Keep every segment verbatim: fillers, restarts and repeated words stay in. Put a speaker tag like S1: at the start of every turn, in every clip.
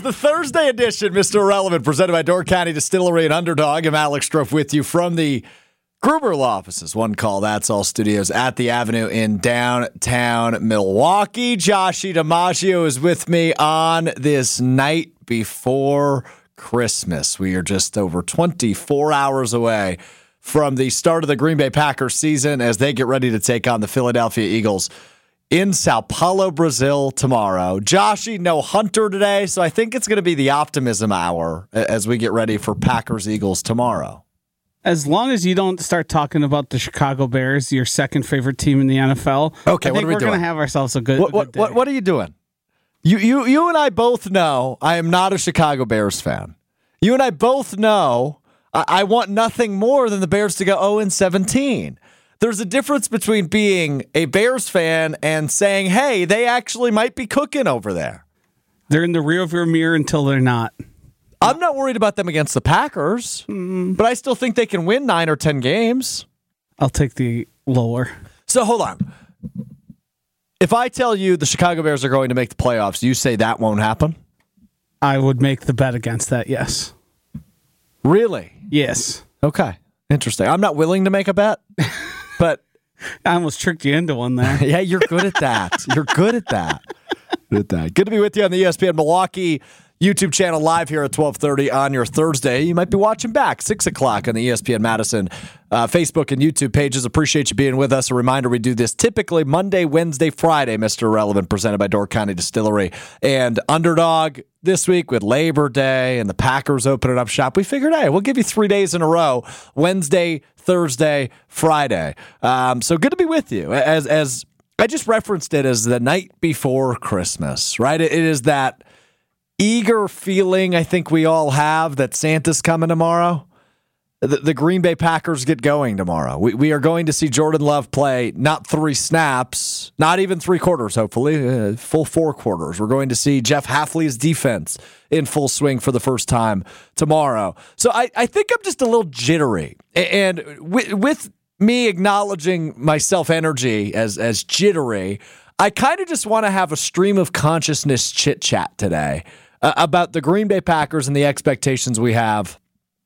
S1: the Thursday edition, Mister Irrelevant, presented by Door County Distillery and Underdog. I'm Alex Strouf with you from the Gruber Law Offices. One call, that's all studios at the Avenue in downtown Milwaukee. Joshy DiMaggio is with me on this night before Christmas. We are just over twenty-four hours away from the start of the Green Bay Packers season as they get ready to take on the Philadelphia Eagles in Sao Paulo, Brazil tomorrow. Joshy, no Hunter today, so I think it's going to be the optimism hour as we get ready for Packers-Eagles tomorrow.
S2: As long as you don't start talking about the Chicago Bears, your second favorite team in the N F L,
S1: okay,
S2: I
S1: what
S2: think
S1: are we
S2: we're
S1: doing?
S2: going to have ourselves a good,
S1: what,
S2: a good
S1: what,
S2: day.
S1: what, what are you doing? You, you, you and I both know I am not a Chicago Bears fan. You and I both know I, I want nothing more than the Bears to go oh and seventeen. There's a difference between being a Bears fan and saying, hey, they actually might be cooking over there.
S2: They're in the rearview mirror until they're not.
S1: I'm not worried about them against the Packers, mm. but I still think they can win nine or ten games.
S2: I'll take the lower.
S1: So hold on. If I tell you the Chicago Bears are going to make the playoffs, you say that won't happen?
S2: I would make the bet against that, yes.
S1: Really?
S2: Yes.
S1: Okay. Interesting. I'm not willing to make a bet. But
S2: I almost tricked you into one there.
S1: Yeah, you're good at that. You're good at that. Good at that. Good to be with you on the E S P N Milwaukee YouTube channel live here at twelve thirty on your Thursday. You might be watching back six o'clock on the E S P N Madison uh, Facebook and YouTube pages. Appreciate you being with us. A reminder, we do this typically Monday, Wednesday, Friday, Mister Irrelevant, presented by Door County Distillery and Underdog. This week with Labor Day and the Packers opening up shop, we figured, hey, we'll give you three days in a row, Wednesday, Thursday, Friday. Um, so good to be with you. As as I just referenced it as the night before Christmas, right? It, it is that eager feeling I think we all have that Santa's coming tomorrow. The, the Green Bay Packers get going tomorrow. We, we are going to see Jordan Love play not three snaps, not even three quarters, hopefully, uh, full four quarters. We're going to see Jeff Hafley's defense in full swing for the first time tomorrow. So I, I think I'm just a little jittery. And with, with me acknowledging my self-energy as, as jittery, I kind of just want to have a stream of consciousness chit-chat today uh, about the Green Bay Packers and the expectations we have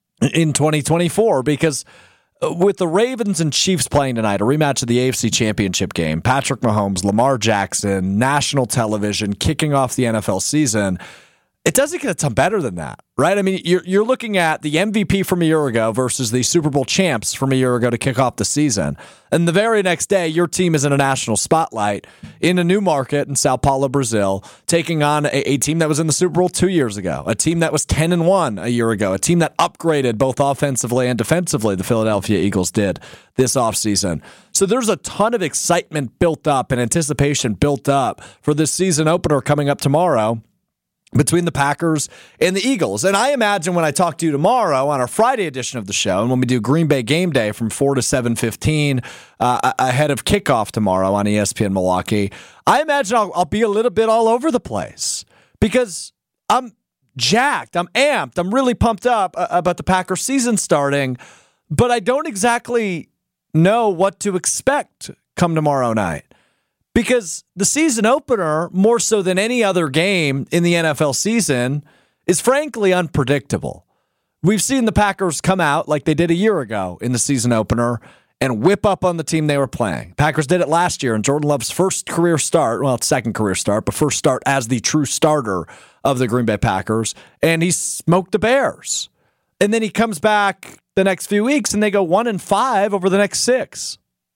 S1: in twenty twenty-four, because with the Ravens and Chiefs playing tonight, a rematch of the A F C Championship game, Patrick Mahomes, Lamar Jackson, national television, kicking off the N F L season, it doesn't get a ton better than that, right? I mean, you're you're looking at the M V P from a year ago versus the Super Bowl champs from a year ago to kick off the season. And the very next day, your team is in a national spotlight in a new market in Sao Paulo, Brazil, taking on a, a team that was in the Super Bowl two years ago, a team that was ten and one a year ago, a team that upgraded both offensively and defensively, the Philadelphia Eagles did this offseason. So there's a ton of excitement built up and anticipation built up for this season opener coming up tomorrow between the Packers and the Eagles. And I imagine when I talk to you tomorrow on our Friday edition of the show, and when we do Green Bay Game Day from four to seven fifteen uh, ahead of kickoff tomorrow on E S P N Milwaukee, I imagine I'll, I'll be a little bit all over the place because I'm jacked, I'm amped, I'm really pumped up about the Packers season starting, but I don't exactly know what to expect come tomorrow night. Because the season opener, more so than any other game in the N F L season, is frankly unpredictable. We've seen the Packers come out like they did a year ago in the season opener and whip up on the team they were playing. Packers did it last year in Jordan Love's first career start, well, second career start, but first start as the true starter of the Green Bay Packers, and he smoked the Bears. And then he comes back the next few weeks and they go one and five over the next six.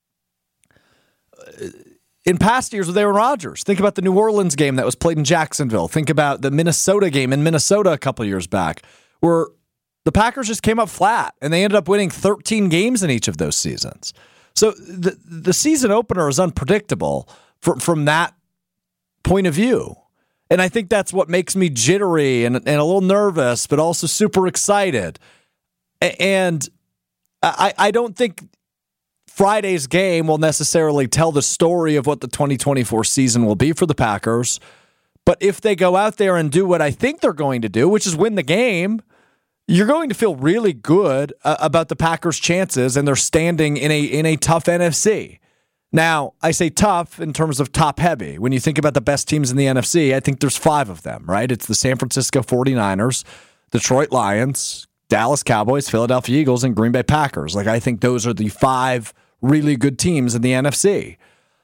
S1: In past years with Aaron Rodgers, think about the New Orleans game that was played in Jacksonville. Think about the Minnesota game in Minnesota a couple years back, where the Packers just came up flat, and they ended up winning thirteen games in each of those seasons. So the the season opener is unpredictable from, from that point of view. And I think that's what makes me jittery and, and a little nervous, but also super excited. And I, I don't think Friday's game will necessarily tell the story of what the twenty twenty-four season will be for the Packers. But if they go out there and do what I think they're going to do, which is win the game, you're going to feel really good uh, about the Packers' chances and their standing in a in a tough N F C. Now, I say tough in terms of top heavy. When you think about the best teams in the N F C, I think there's five of them, right? It's the San Francisco forty-niners, Detroit Lions, Dallas Cowboys, Philadelphia Eagles, and Green Bay Packers. Like, I think those are the five really good teams in the N F C.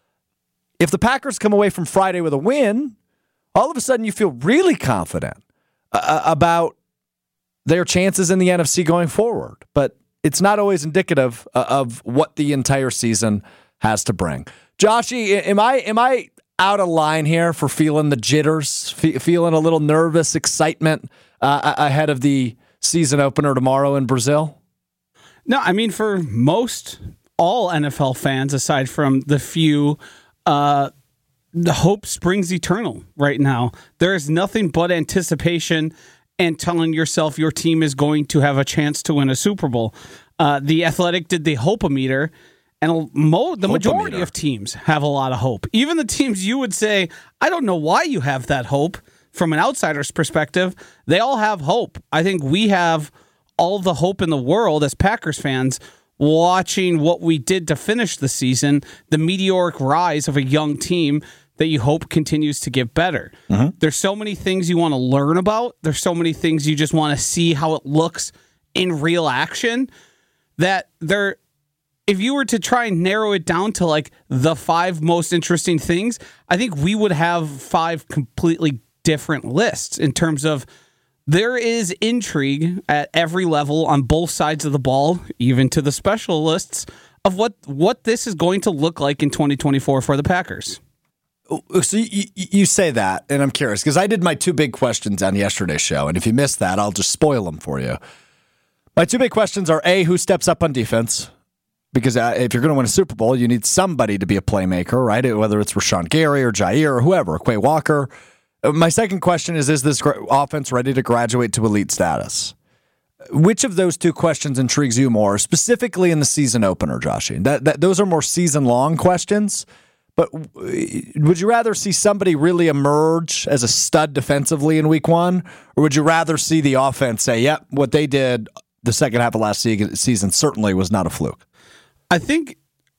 S1: If the Packers come away from Friday with a win, all of a sudden you feel really confident uh, about their chances in the N F C going forward. But it's not always indicative uh, of what the entire season has to bring. Joshy, am I am I out of line here for feeling the jitters, fe- feeling a little nervous excitement uh, ahead of the season opener tomorrow in Brazil?
S2: No, I mean, for most all N F L fans, aside from the few, uh, the hope springs eternal right now. There is nothing but anticipation and telling yourself your team is going to have a chance to win a Super Bowl. Uh, the Athletic did the Hope-O-Meter, and mo- the majority of teams have a lot of hope. Even the teams you would say, I don't know why you have that hope. From an outsider's perspective, they all have hope. I think we have all the hope in the world as Packers fans watching what we did to finish the season, the meteoric rise of a young team that you hope continues to get better. Mm-hmm. There's so many things you want to learn about. There's so many things you just want to see how it looks in real action that there, if you were to try and narrow it down to like the five most interesting things, I think we would have five completely different lists in terms of there is intrigue at every level on both sides of the ball, even to the specialists, of what, what this is going to look like in twenty twenty-four for the Packers.
S1: So you, you say that, and I'm curious, because I did my two big questions on yesterday's show, and if you missed that, I'll just spoil them for you. My two big questions are, A, who steps up on defense? Because uh, if you're going to win a Super Bowl, you need somebody to be a playmaker, right? Whether it's Rashawn Gary or Jair or whoever, Quay Walker. My second question is, is this offense ready to graduate to elite status? Which of those two questions intrigues you more, specifically in the season opener, Joshy? That, that, those are more season-long questions. But would you rather see somebody really emerge as a stud defensively in week one, or would you rather see the offense say, yep, yeah, what they did the second half of last season certainly was not a fluke?
S2: I think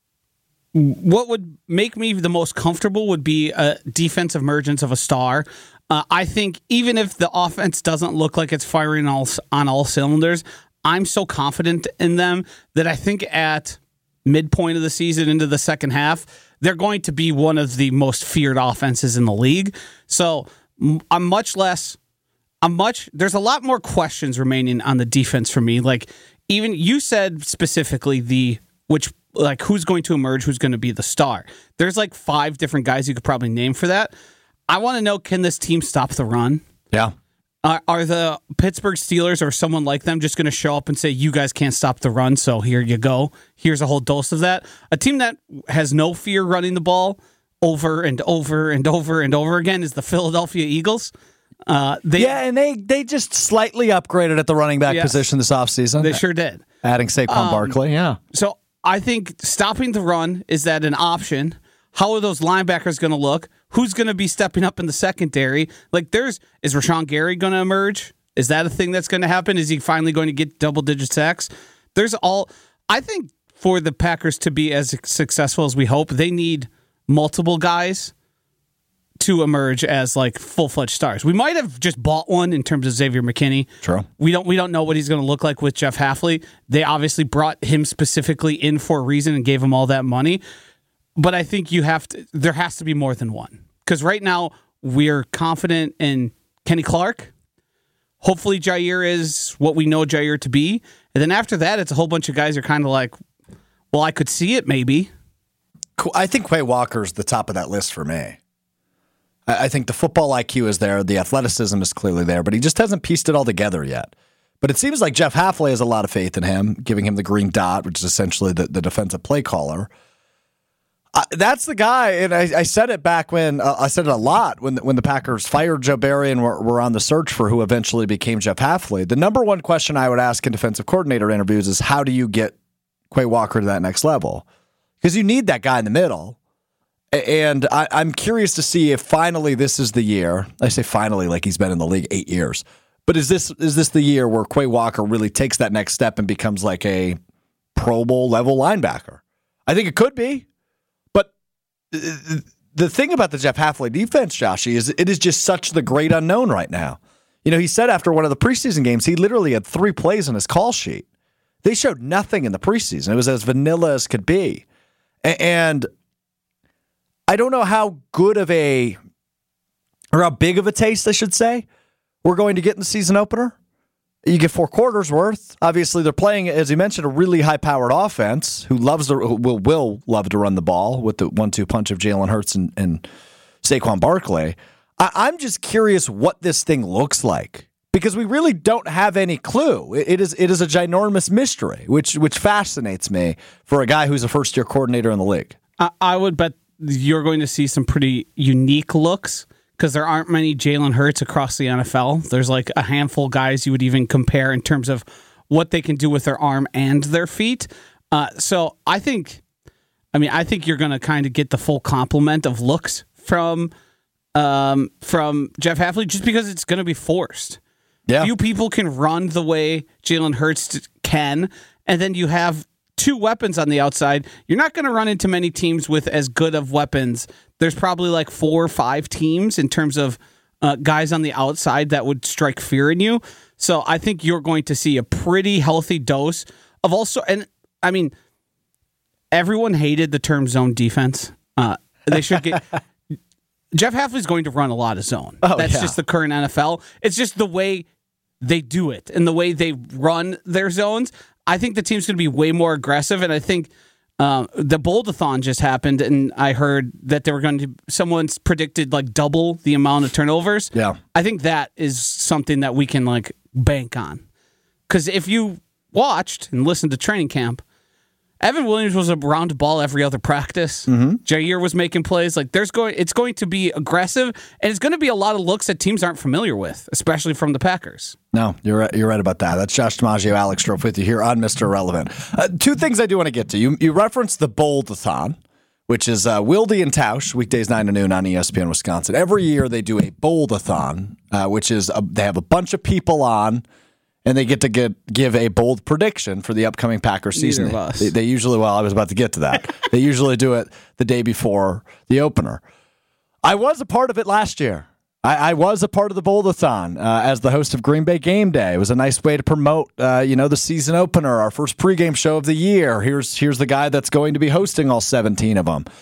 S2: what would make me the most comfortable would be a defensive emergence of a star. Uh, I think even if the offense doesn't look like it's firing all, on all cylinders, I'm so confident in them that I think at midpoint of the season into the second half, they're going to be one of the most feared offenses in the league. So I'm much less, I'm much, there's a lot more questions remaining on the defense for me. Like even you said specifically the, which like who's going to emerge, who's going to be the star. There's like five different guys you could probably name for that. I want to know, can this team stop the run?
S1: Yeah.
S2: Uh, are the Pittsburgh Steelers or someone like them just going to show up and say, you guys can't stop the run, so here you go. Here's a whole dose of that. A team that has no fear running the ball over and over and over and over again is the Philadelphia Eagles. Uh, they,
S1: yeah, and they they just slightly upgraded at the running back yes, position this offseason.
S2: They sure did.
S1: Adding Saquon um, Barkley, yeah.
S2: So I think stopping the run, is that an option? How are those linebackers going to look? Who's going to be stepping up in the secondary? Like, there's is Rashawn Gary going to emerge? Is that a thing that's going to happen? Is he finally going to get double-digit sacks? There's all. I think for the Packers to be as successful as we hope, they need multiple guys to emerge as like full-fledged stars. We might have just bought one in terms of Xavier McKinney.
S1: True.
S2: We don't we don't know what he's going to look like with Jeff Hafley. They obviously brought him specifically in for a reason and gave him all that money. But I think you have to. There has to be more than one, because right now we're confident in Kenny Clark. Hopefully, Jair is what we know Jair to be, and then after that, it's a whole bunch of guys are kind of like, well, I could see it maybe.
S1: I think Quay Walker's the top of that list for me. I think the football I Q is there, the athleticism is clearly there, but he just hasn't pieced it all together yet. But it seems like Jeff Hafley has a lot of faith in him, giving him the green dot, which is essentially the, the defensive play caller. Uh, that's the guy, and I, I said it back when uh, I said it a lot when when the Packers fired Joe Barry and were, were on the search for who eventually became Jeff Hafley. The number one question I would ask in defensive coordinator interviews is, how do you get Quay Walker to that next level? Because you need that guy in the middle. And I, I'm curious to see if finally this is the year. I say finally like he's been in the league eight years. But is this is this the year where Quay Walker really takes that next step and becomes like a Pro Bowl level linebacker? I think it could be. But the thing about the Jeff Hafley defense, Joshy, is it is just such the great unknown right now. You know, he said after one of the preseason games, he literally had three plays on his call sheet. They showed nothing in the preseason. It was as vanilla as could be. And I don't know how good of a, or how big of a taste, I should say, we're going to get in the season opener. You get four quarters worth. Obviously, they're playing, as you mentioned, a really high-powered offense who loves to, who will, will love to run the ball with the one two punch of Jalen Hurts and, and Saquon Barkley. I, I'm just curious what this thing looks like because we really don't have any clue. It, it is it is a ginormous mystery, which which fascinates me for a guy who's a first-year coordinator in the league.
S2: I, I would bet you're going to see some pretty unique looks because there aren't many Jalen Hurts across the N F L. There's like a handful of guys you would even compare in terms of what they can do with their arm and their feet. Uh, so I think, I mean, I think you're going to kind of get the full complement of looks from um, from Jeff Hafley just because it's going to be forced.
S1: Yeah.
S2: Few people can run the way Jalen Hurts can, and then you have two weapons on the outside. You're not going to run into many teams with as good of weapons. There's probably like four or five teams in terms of uh, guys on the outside that would strike fear in you. So I think you're going to see a pretty healthy dose of also, and I mean, everyone hated the term zone defense. Uh, they should get. Jeff Hafley's going to run a lot of zone.
S1: Oh,
S2: That's
S1: yeah.
S2: just the current N F L. It's just the way they do it and the way they run their zones. I think the team's going to be way more aggressive, and I think um, the Bold-a-thon just happened, and I heard that they were going to. Someone's predicted like double the amount of turnovers.
S1: Yeah,
S2: I think that is something that we can like bank on, because if you watched and listened to training camp, Evan Williams was around the ball every other practice. Mm-hmm. Jair was making plays. Like there's going, it's going to be aggressive, and it's going to be a lot of looks that teams aren't familiar with, especially from the Packers.
S1: No, you're right, you're right about that. That's Josh DiMaggio, Alex Strofe with you here on Mister Irrelevant. Uh, two things I do want to get to. You you referenced the Bold-a-thon, which is uh, Wilde and Tausch, weekdays nine to noon on E S P N Wisconsin. Every year they do a Bold-a-thon, uh, which is a, they have a bunch of people on, and they get to get, give a bold prediction for the upcoming Packers season.
S2: Neither of us.
S1: They, they usually, well, I was about to get to that. They usually do it the day before the opener. I was a part of it last year. I, I was a part of the Bold-a-thon uh, as the host of Green Bay Game Day. It was a nice way to promote, uh, you know, the season opener, our first pregame show of the year. Here's here's the guy that's going to be hosting all seventeen of them.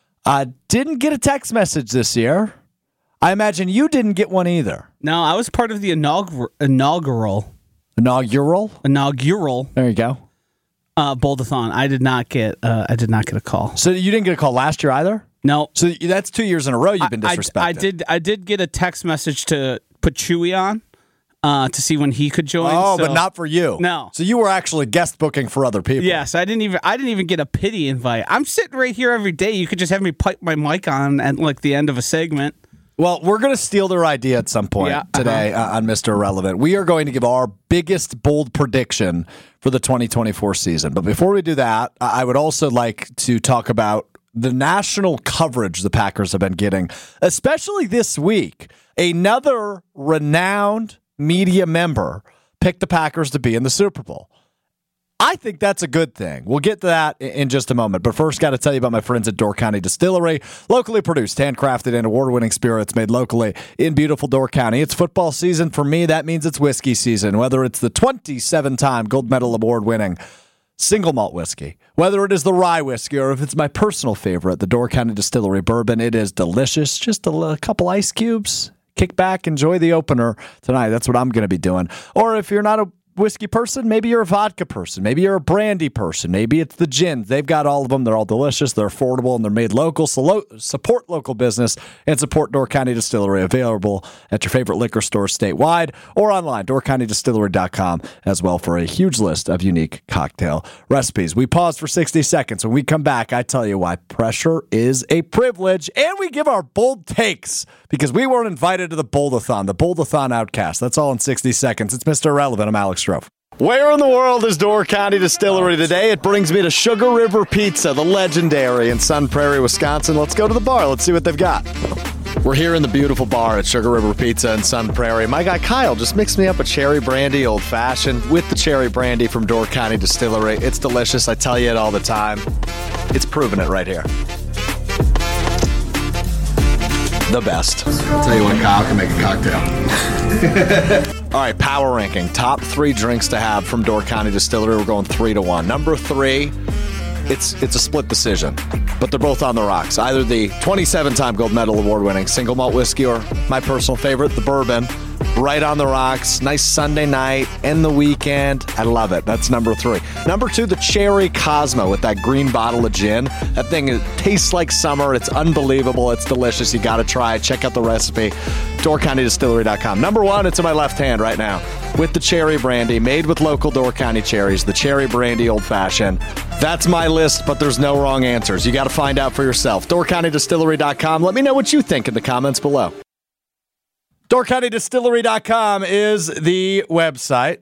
S1: I didn't get a text message this year. I imagine you didn't get one either.
S2: No, I was part of the inaugural inaugural
S1: Inaugural?
S2: inaugural
S1: There you go.
S2: uh, Bold-a-thon. I did not get. Uh, I did not get a call.
S1: So you didn't get a call last year either?
S2: No.
S1: So that's two years in a row you've been
S2: I,
S1: disrespected.
S2: I, I did. I did get a text message to put Chewy on uh, to see when he could join.
S1: Oh,
S2: so,
S1: but not for you.
S2: No.
S1: So you were actually guest booking for other people.
S2: Yes, I didn't even. I didn't even get a pity invite. I'm sitting right here every day. You could just have me pipe my mic on at like the end of a segment.
S1: Well, we're going to steal their idea at some point
S2: Yeah,
S1: today
S2: uh-huh.
S1: uh, on Mister Irrelevant. We are going to give our biggest bold prediction for the twenty twenty-four season. But before we do that, I would also like to talk about the national coverage the Packers have been getting, especially this week. Another renowned media member picked the Packers to be in the Super Bowl. I think that's a good thing. We'll get to that in just a moment. But first, got to tell you about my friends at Door County Distillery. Locally produced, handcrafted, and award-winning spirits made locally in beautiful Door County. It's football season. For me, that means it's whiskey season. Whether it's the twenty-seven-time gold medal award-winning single malt whiskey, whether it is the rye whiskey, or if it's my personal favorite, the Door County Distillery bourbon, it is delicious. Just a, a couple ice cubes. Kick back, enjoy the opener tonight. That's what I'm going to be doing. Or if you're not a whiskey person, maybe you're a vodka person, maybe you're a brandy person, maybe it's the gins. They've got all of them. They're all delicious, they're affordable, and they're made local. So lo- support local business and support Door County Distillery, available at your favorite liquor store statewide or online, door county distillery dot com, as well, for a huge list of unique cocktail recipes. We pause for sixty seconds. When we come back, I tell you why pressure is a privilege, and we give our bold takes because we weren't invited to the Bold-a-thon, the Bold-a-thon outcast. That's all in sixty seconds. It's Mister Irrelevant. I'm Alex Strofe. Where in the world is Door County Distillery today? It brings me to Sugar River Pizza, the legendary in Sun Prairie, Wisconsin. Let's go to the bar. Let's see what they've got. We're here in the beautiful bar at Sugar River Pizza in Sun Prairie. My guy Kyle just mixed me up a cherry brandy old fashioned with the cherry brandy from Door County Distillery. It's delicious. I tell you it all the time. It's proving it right here. the best.
S3: I'll tell you what, Kyle can make a cocktail.
S1: All right, power ranking. Top three drinks to have from Door County Distillery. We're going three to one. Number three, it's it's a split decision, but they're both on the rocks. Either the twenty-seven-time gold medal award-winning single malt whiskey or my personal favorite, the bourbon. Right on the rocks. Nice Sunday night and the weekend. I love it. That's number three. Number two, the Cherry Cosmo with that green bottle of gin. That thing it tastes like summer. It's unbelievable. It's delicious. You got to try it. Check out the recipe. Door County Distillery dot com. Number one, it's in my left hand right now with the cherry brandy made with local Door County cherries. The cherry brandy old fashioned. That's my list, but there's no wrong answers. You got to find out for yourself. Door County Distillery dot com. Let me know what you think in the comments below. Door County Distillery dot com is the website.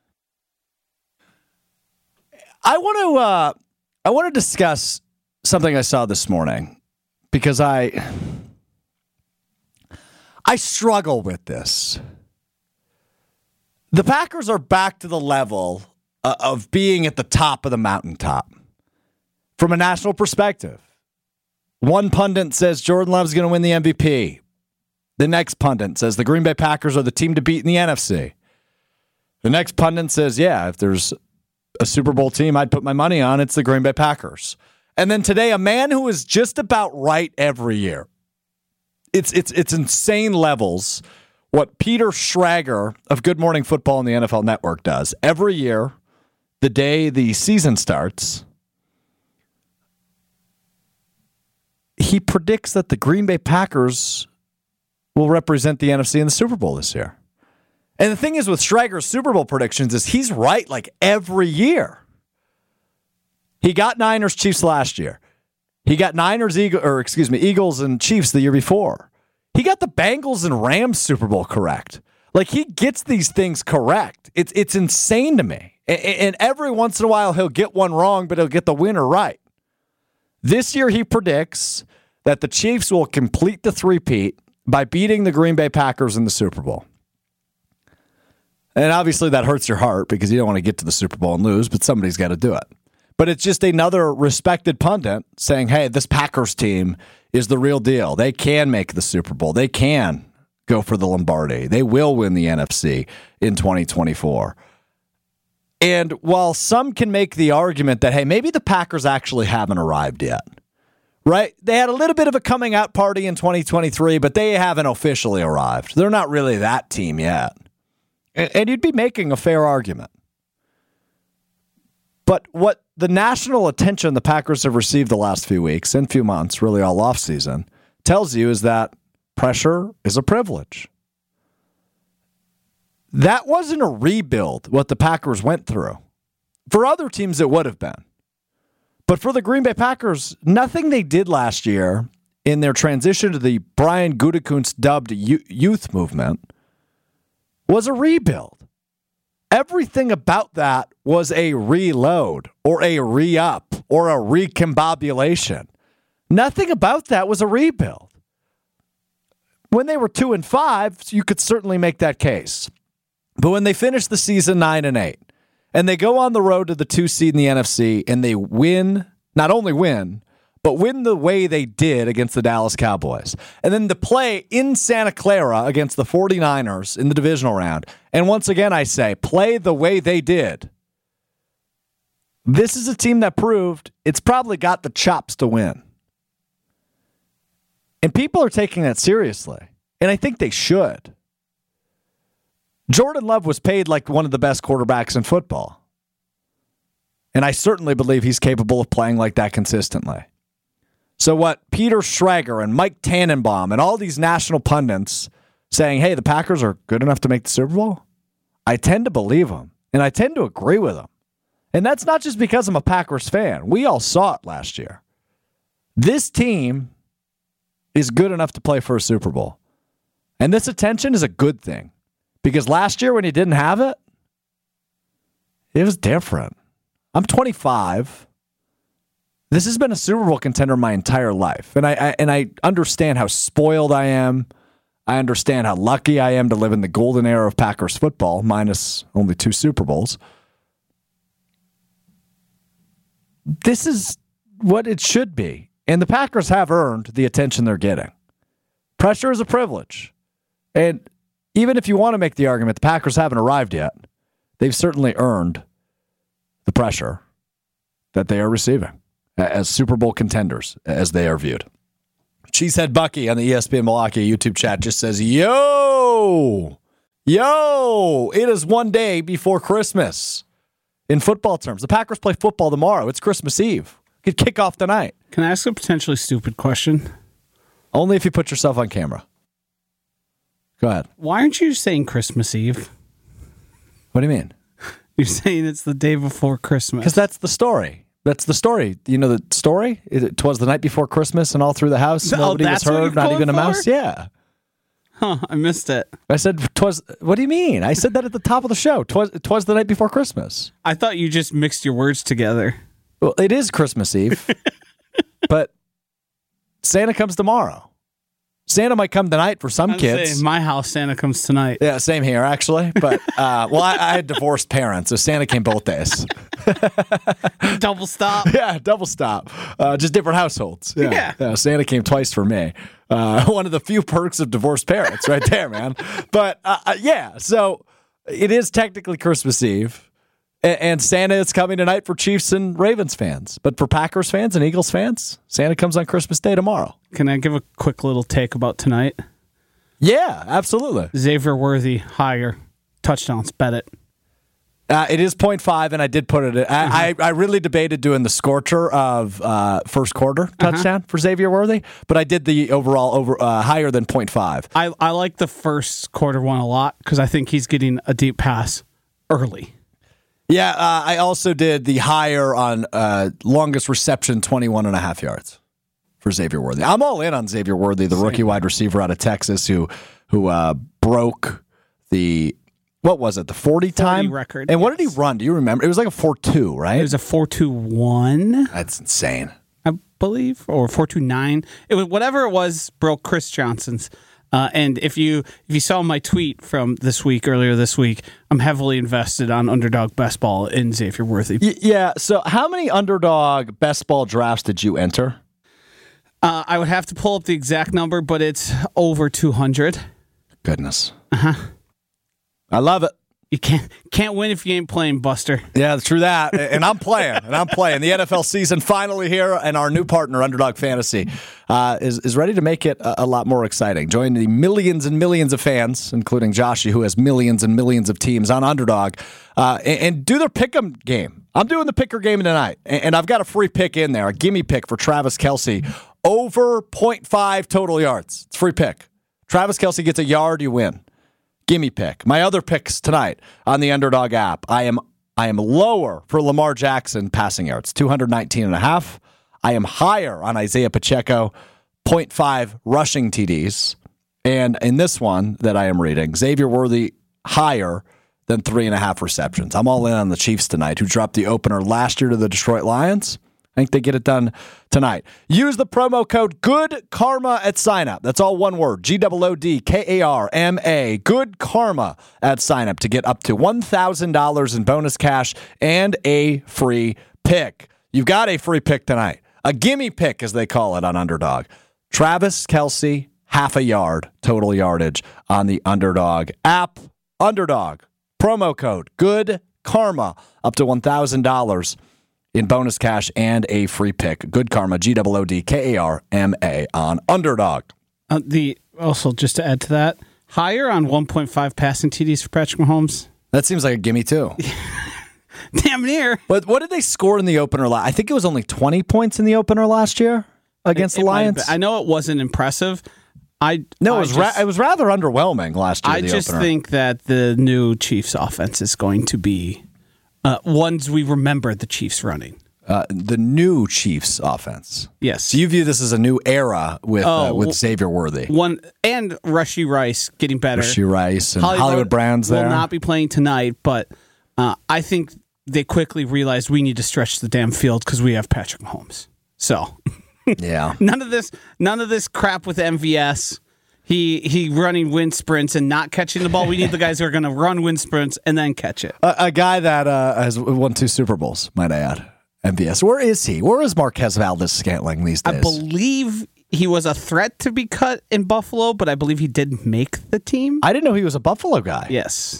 S1: I want to uh, I want to discuss something I saw this morning because I I struggle with this. The Packers are back to the level uh, of being at the top of the mountaintop from a national perspective. One pundit says Jordan Love's going to win the M V P. The next pundit says the Green Bay Packers are the team to beat in the N F C. The next pundit says, yeah, if there's a Super Bowl team I'd put my money on, it's the Green Bay Packers. And then today, a man who is just about right every year. It's it's it's insane levels what Peter Schrager of Good Morning Football on the N F L Network does. Every year, the day the season starts, he predicts that the Green Bay Packers will represent the N F C in the Super Bowl this year. And the thing is with Schrager's Super Bowl predictions is he's right like every year. He got Niners Chiefs last year. He got Niners Eagle or excuse me, Eagles and Chiefs the year before. He got the Bengals and Rams Super Bowl correct. Like he gets these things correct. It's it's insane to me. And, and every once in a while he'll get one wrong, but he'll get the winner right. This year he predicts that the Chiefs will complete the three-peat by beating the Green Bay Packers in the Super Bowl. And obviously that hurts your heart because you don't want to get to the Super Bowl and lose, but somebody's got to do it. But it's just another respected pundit saying, hey, this Packers team is the real deal. They can make the Super Bowl. They can go for the Lombardi. They will win the N F C in twenty twenty-four. And while some can make the argument that, hey, maybe the Packers actually haven't arrived yet. Right? They had a little bit of a coming out party in twenty twenty-three, but they haven't officially arrived. They're not really that team yet. And you'd be making a fair argument. But what the national attention the Packers have received the last few weeks and few months, really all offseason, tells you is that pressure is a privilege. That wasn't a rebuild, what the Packers went through. For other teams, it would have been. But for the Green Bay Packers, nothing they did last year in their transition to the Brian Gutekunst dubbed youth movement was a rebuild. Everything about that was a reload or a re-up or a recombobulation. Nothing about that was a rebuild. When they were two and five, you could certainly make that case. But when they finished the season nine and eight, and they go on the road to the two seed in the N F C, and they win, not only win, but win the way they did against the Dallas Cowboys. And then to play in Santa Clara against the 49ers in the divisional round. And once again, I say, play the way they did. This is a team that proved it's probably got the chops to win. And people are taking that seriously. And I think they should. Jordan Love was paid like one of the best quarterbacks in football. And I certainly believe he's capable of playing like that consistently. So what Peter Schrager and Mike Tannenbaum and all these national pundits saying, hey, the Packers are good enough to make the Super Bowl, I tend to believe them. And I tend to agree with them. And that's not just because I'm a Packers fan. We all saw it last year. This team is good enough to play for a Super Bowl. And this attention is a good thing. Because last year when he didn't have it, it was different. I'm twenty-five. This has been a Super Bowl contender my entire life. And I, I and I understand how spoiled I am. I understand how lucky I am to live in the golden era of Packers football, minus only two Super Bowls. This is what it should be. And the Packers have earned the attention they're getting. Pressure is a privilege. And even if you want to make the argument the Packers haven't arrived yet, they've certainly earned the pressure that they are receiving as Super Bowl contenders, as they are viewed. Cheesehead Bucky on the E S P N Milwaukee YouTube chat just says, yo, yo, it is one day before Christmas in football terms. The Packers play football tomorrow. It's Christmas Eve. Could kick off tonight.
S2: Can I ask a potentially stupid question?
S1: Only if you put yourself on camera. Go ahead.
S2: Why aren't you saying Christmas Eve?
S1: What do you mean?
S2: You're saying it's the day before Christmas.
S1: Because that's the story. That's the story. You know the story? It was the night before Christmas and all through the house.
S2: Oh,
S1: Nobody was
S2: that's what
S1: heard,
S2: you're
S1: not
S2: going
S1: even a
S2: for?
S1: mouse. Yeah.
S2: Huh, I missed it.
S1: I said, twas, what do you mean? I said that at the top of the show. Twas, twas the night before Christmas.
S2: I thought you just mixed your words together.
S1: Well, it is Christmas Eve, but Santa comes tomorrow. Santa might come tonight for some
S2: I'd
S1: kids.
S2: say my house, Santa comes tonight.
S1: Yeah, same here, actually. But, uh, well, I, I had divorced parents, so Santa came both days.
S2: Double stop.
S1: Yeah, double stop. Uh, just different households. Yeah.
S2: Yeah.
S1: Yeah, Santa came twice for me. Uh, one of the few perks of divorced parents right there, man. But, uh, uh, yeah, so it is technically Christmas Eve. And, and Santa is coming tonight for Chiefs and Ravens fans. But for Packers fans and Eagles fans, Santa comes on Christmas Day tomorrow.
S2: Can I give a quick little take about tonight?
S1: Yeah, absolutely.
S2: Xavier Worthy, higher. Touchdowns, bet it.
S1: Uh, it is point five, and I did put it. I, I, I really debated doing the scorcher of uh, first quarter touchdown uh-huh. for Xavier Worthy, but I did the overall over uh, higher than point five.
S2: I, I like the first quarter one a lot because I think he's getting a deep pass early.
S1: Yeah, uh, I also did the higher on uh, longest reception, twenty-one and a half yards for Xavier Worthy. I'm all in on Xavier Worthy, the Same. rookie wide receiver out of Texas who who uh, broke the, what was it, the forty time?
S2: forty record.
S1: And
S2: yes.
S1: what did he run? Do you remember? It was like a four two, right?
S2: It was a four two one.
S1: That's insane.
S2: I believe, or four two nine. It was whatever it was, broke Chris Johnson's. Uh, and if you if you saw my tweet from this week, earlier this week, I'm heavily invested on Underdog Best Ball in Xavier Worthy.
S1: Y- yeah. So how many Underdog Best Ball drafts did you enter?
S2: Uh, I would have to pull up the exact number, but it's over two hundred.
S1: Goodness.
S2: Uh-huh.
S1: I love it.
S2: You can't can't win if you ain't playing, Buster.
S1: Yeah, true that. And I'm playing. And I'm playing. The N F L season finally here, and our new partner, Underdog Fantasy, uh, is, is ready to make it a, a lot more exciting. Join the millions and millions of fans, including Joshy, who has millions and millions of teams on Underdog, uh, and, and do their pick'em game. I'm doing the picker game tonight, and, and I've got a free pick in there, a gimme pick for Travis Kelce, over point five total yards. It's a free pick. Travis Kelce gets a yard, you win. Gimme pick. My other picks tonight on the Underdog app. I am I am lower for Lamar Jackson passing yards, two nineteen and a half. I am higher on Isaiah Pacheco, point five rushing T Ds. And in this one that I am reading, Xavier Worthy higher than three and a half receptions. I'm all in on the Chiefs tonight, who dropped the opener last year to the Detroit Lions. I think they get it done tonight. Use the promo code Good Karma at signup. That's all one word. G O O D K A R M A. Good Karma at signup to get up to one thousand dollars in bonus cash and a free pick. You've got a free pick tonight. A gimme pick, as they call it on Underdog. Travis Kelce, half a yard total yardage on the Underdog app. Underdog. Promo code Good Karma. Up to one thousand dollars. In bonus cash and a free pick. Good Karma, G O O D K A R M A on Underdog.
S2: Uh, the also, just to add to that, higher on one point five passing T Ds for Patrick Mahomes.
S1: That seems like a gimme too.
S2: Damn near.
S1: But what did they score in the opener? La- I think it was only twenty points in the opener last year against
S2: It- it
S1: the
S2: might have
S1: Lions.
S2: been. I know it wasn't impressive. I
S1: no,
S2: I
S1: it was
S2: just,
S1: ra- it was rather underwhelming last year.
S2: I
S1: the
S2: just
S1: opener.
S2: think that the new Chiefs offense is going to be uh, ones we remember the Chiefs running.
S1: Uh, the new Chiefs offense.
S2: Yes.
S1: So you view this as a new era with
S2: Oh,
S1: uh, with Xavier Worthy.
S2: One and Rashee Rice getting better.
S1: Rashee Rice and Hollywood, Hollywood Brown's there.
S2: Will not be playing tonight, but uh, I think they quickly realized we need to stretch the damn field because we have Patrick Mahomes. So
S1: yeah,
S2: none of this, none of this crap with M V S. He he running wind sprints and not catching the ball. We need the guys who are going to run wind sprints and then catch it.
S1: A, a guy that uh, has won two Super Bowls, might I add. M V S. Where is he? Where is Marquez Valdez Scantling these days?
S2: I believe he was a threat to be cut in Buffalo, but I believe he did make the team.
S1: I didn't know he was a Buffalo guy.
S2: Yes.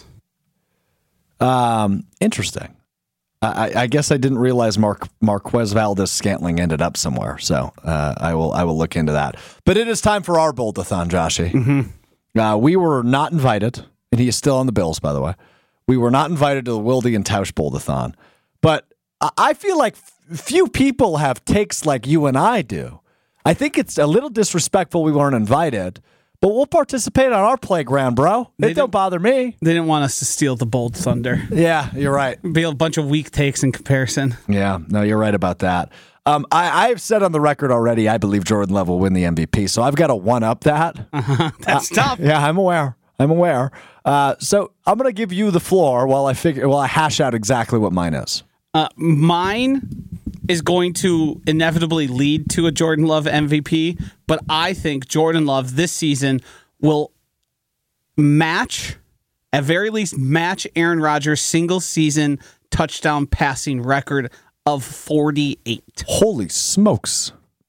S1: Um, interesting. I, I guess I didn't realize Mark Marquez Valdes-Scantling ended up somewhere, so uh, I will I will look into that. But it is time for our Bold-a-thon, Joshy.
S2: Mm-hmm.
S1: Uh, we were not invited, and he is still on the Bills, by the way. We were not invited to the Wilde and Tausch Bold-a-thon, but I feel like few people have takes like you and I do. I think it's a little disrespectful we weren't invited, but we'll participate on our playground, bro. It don't bother me.
S2: They didn't want us to steal the bold thunder.
S1: Yeah, you're right.
S2: Be a bunch of weak takes in comparison.
S1: Yeah, no, you're right about that. Um, I, I've said on the record already, I believe Jordan Love will win the M V P, so I've got to one-up that.
S2: Uh-huh. That's
S1: uh,
S2: tough.
S1: Yeah, I'm aware. I'm aware. Uh, so I'm going to give you the floor while I figure, while I hash out exactly what mine is.
S2: Uh, mine is going to inevitably lead to a Jordan Love M V P, but I think Jordan Love this season will match, at very least match Aaron Rodgers' single season touchdown passing record of forty-eight.
S1: Holy smokes.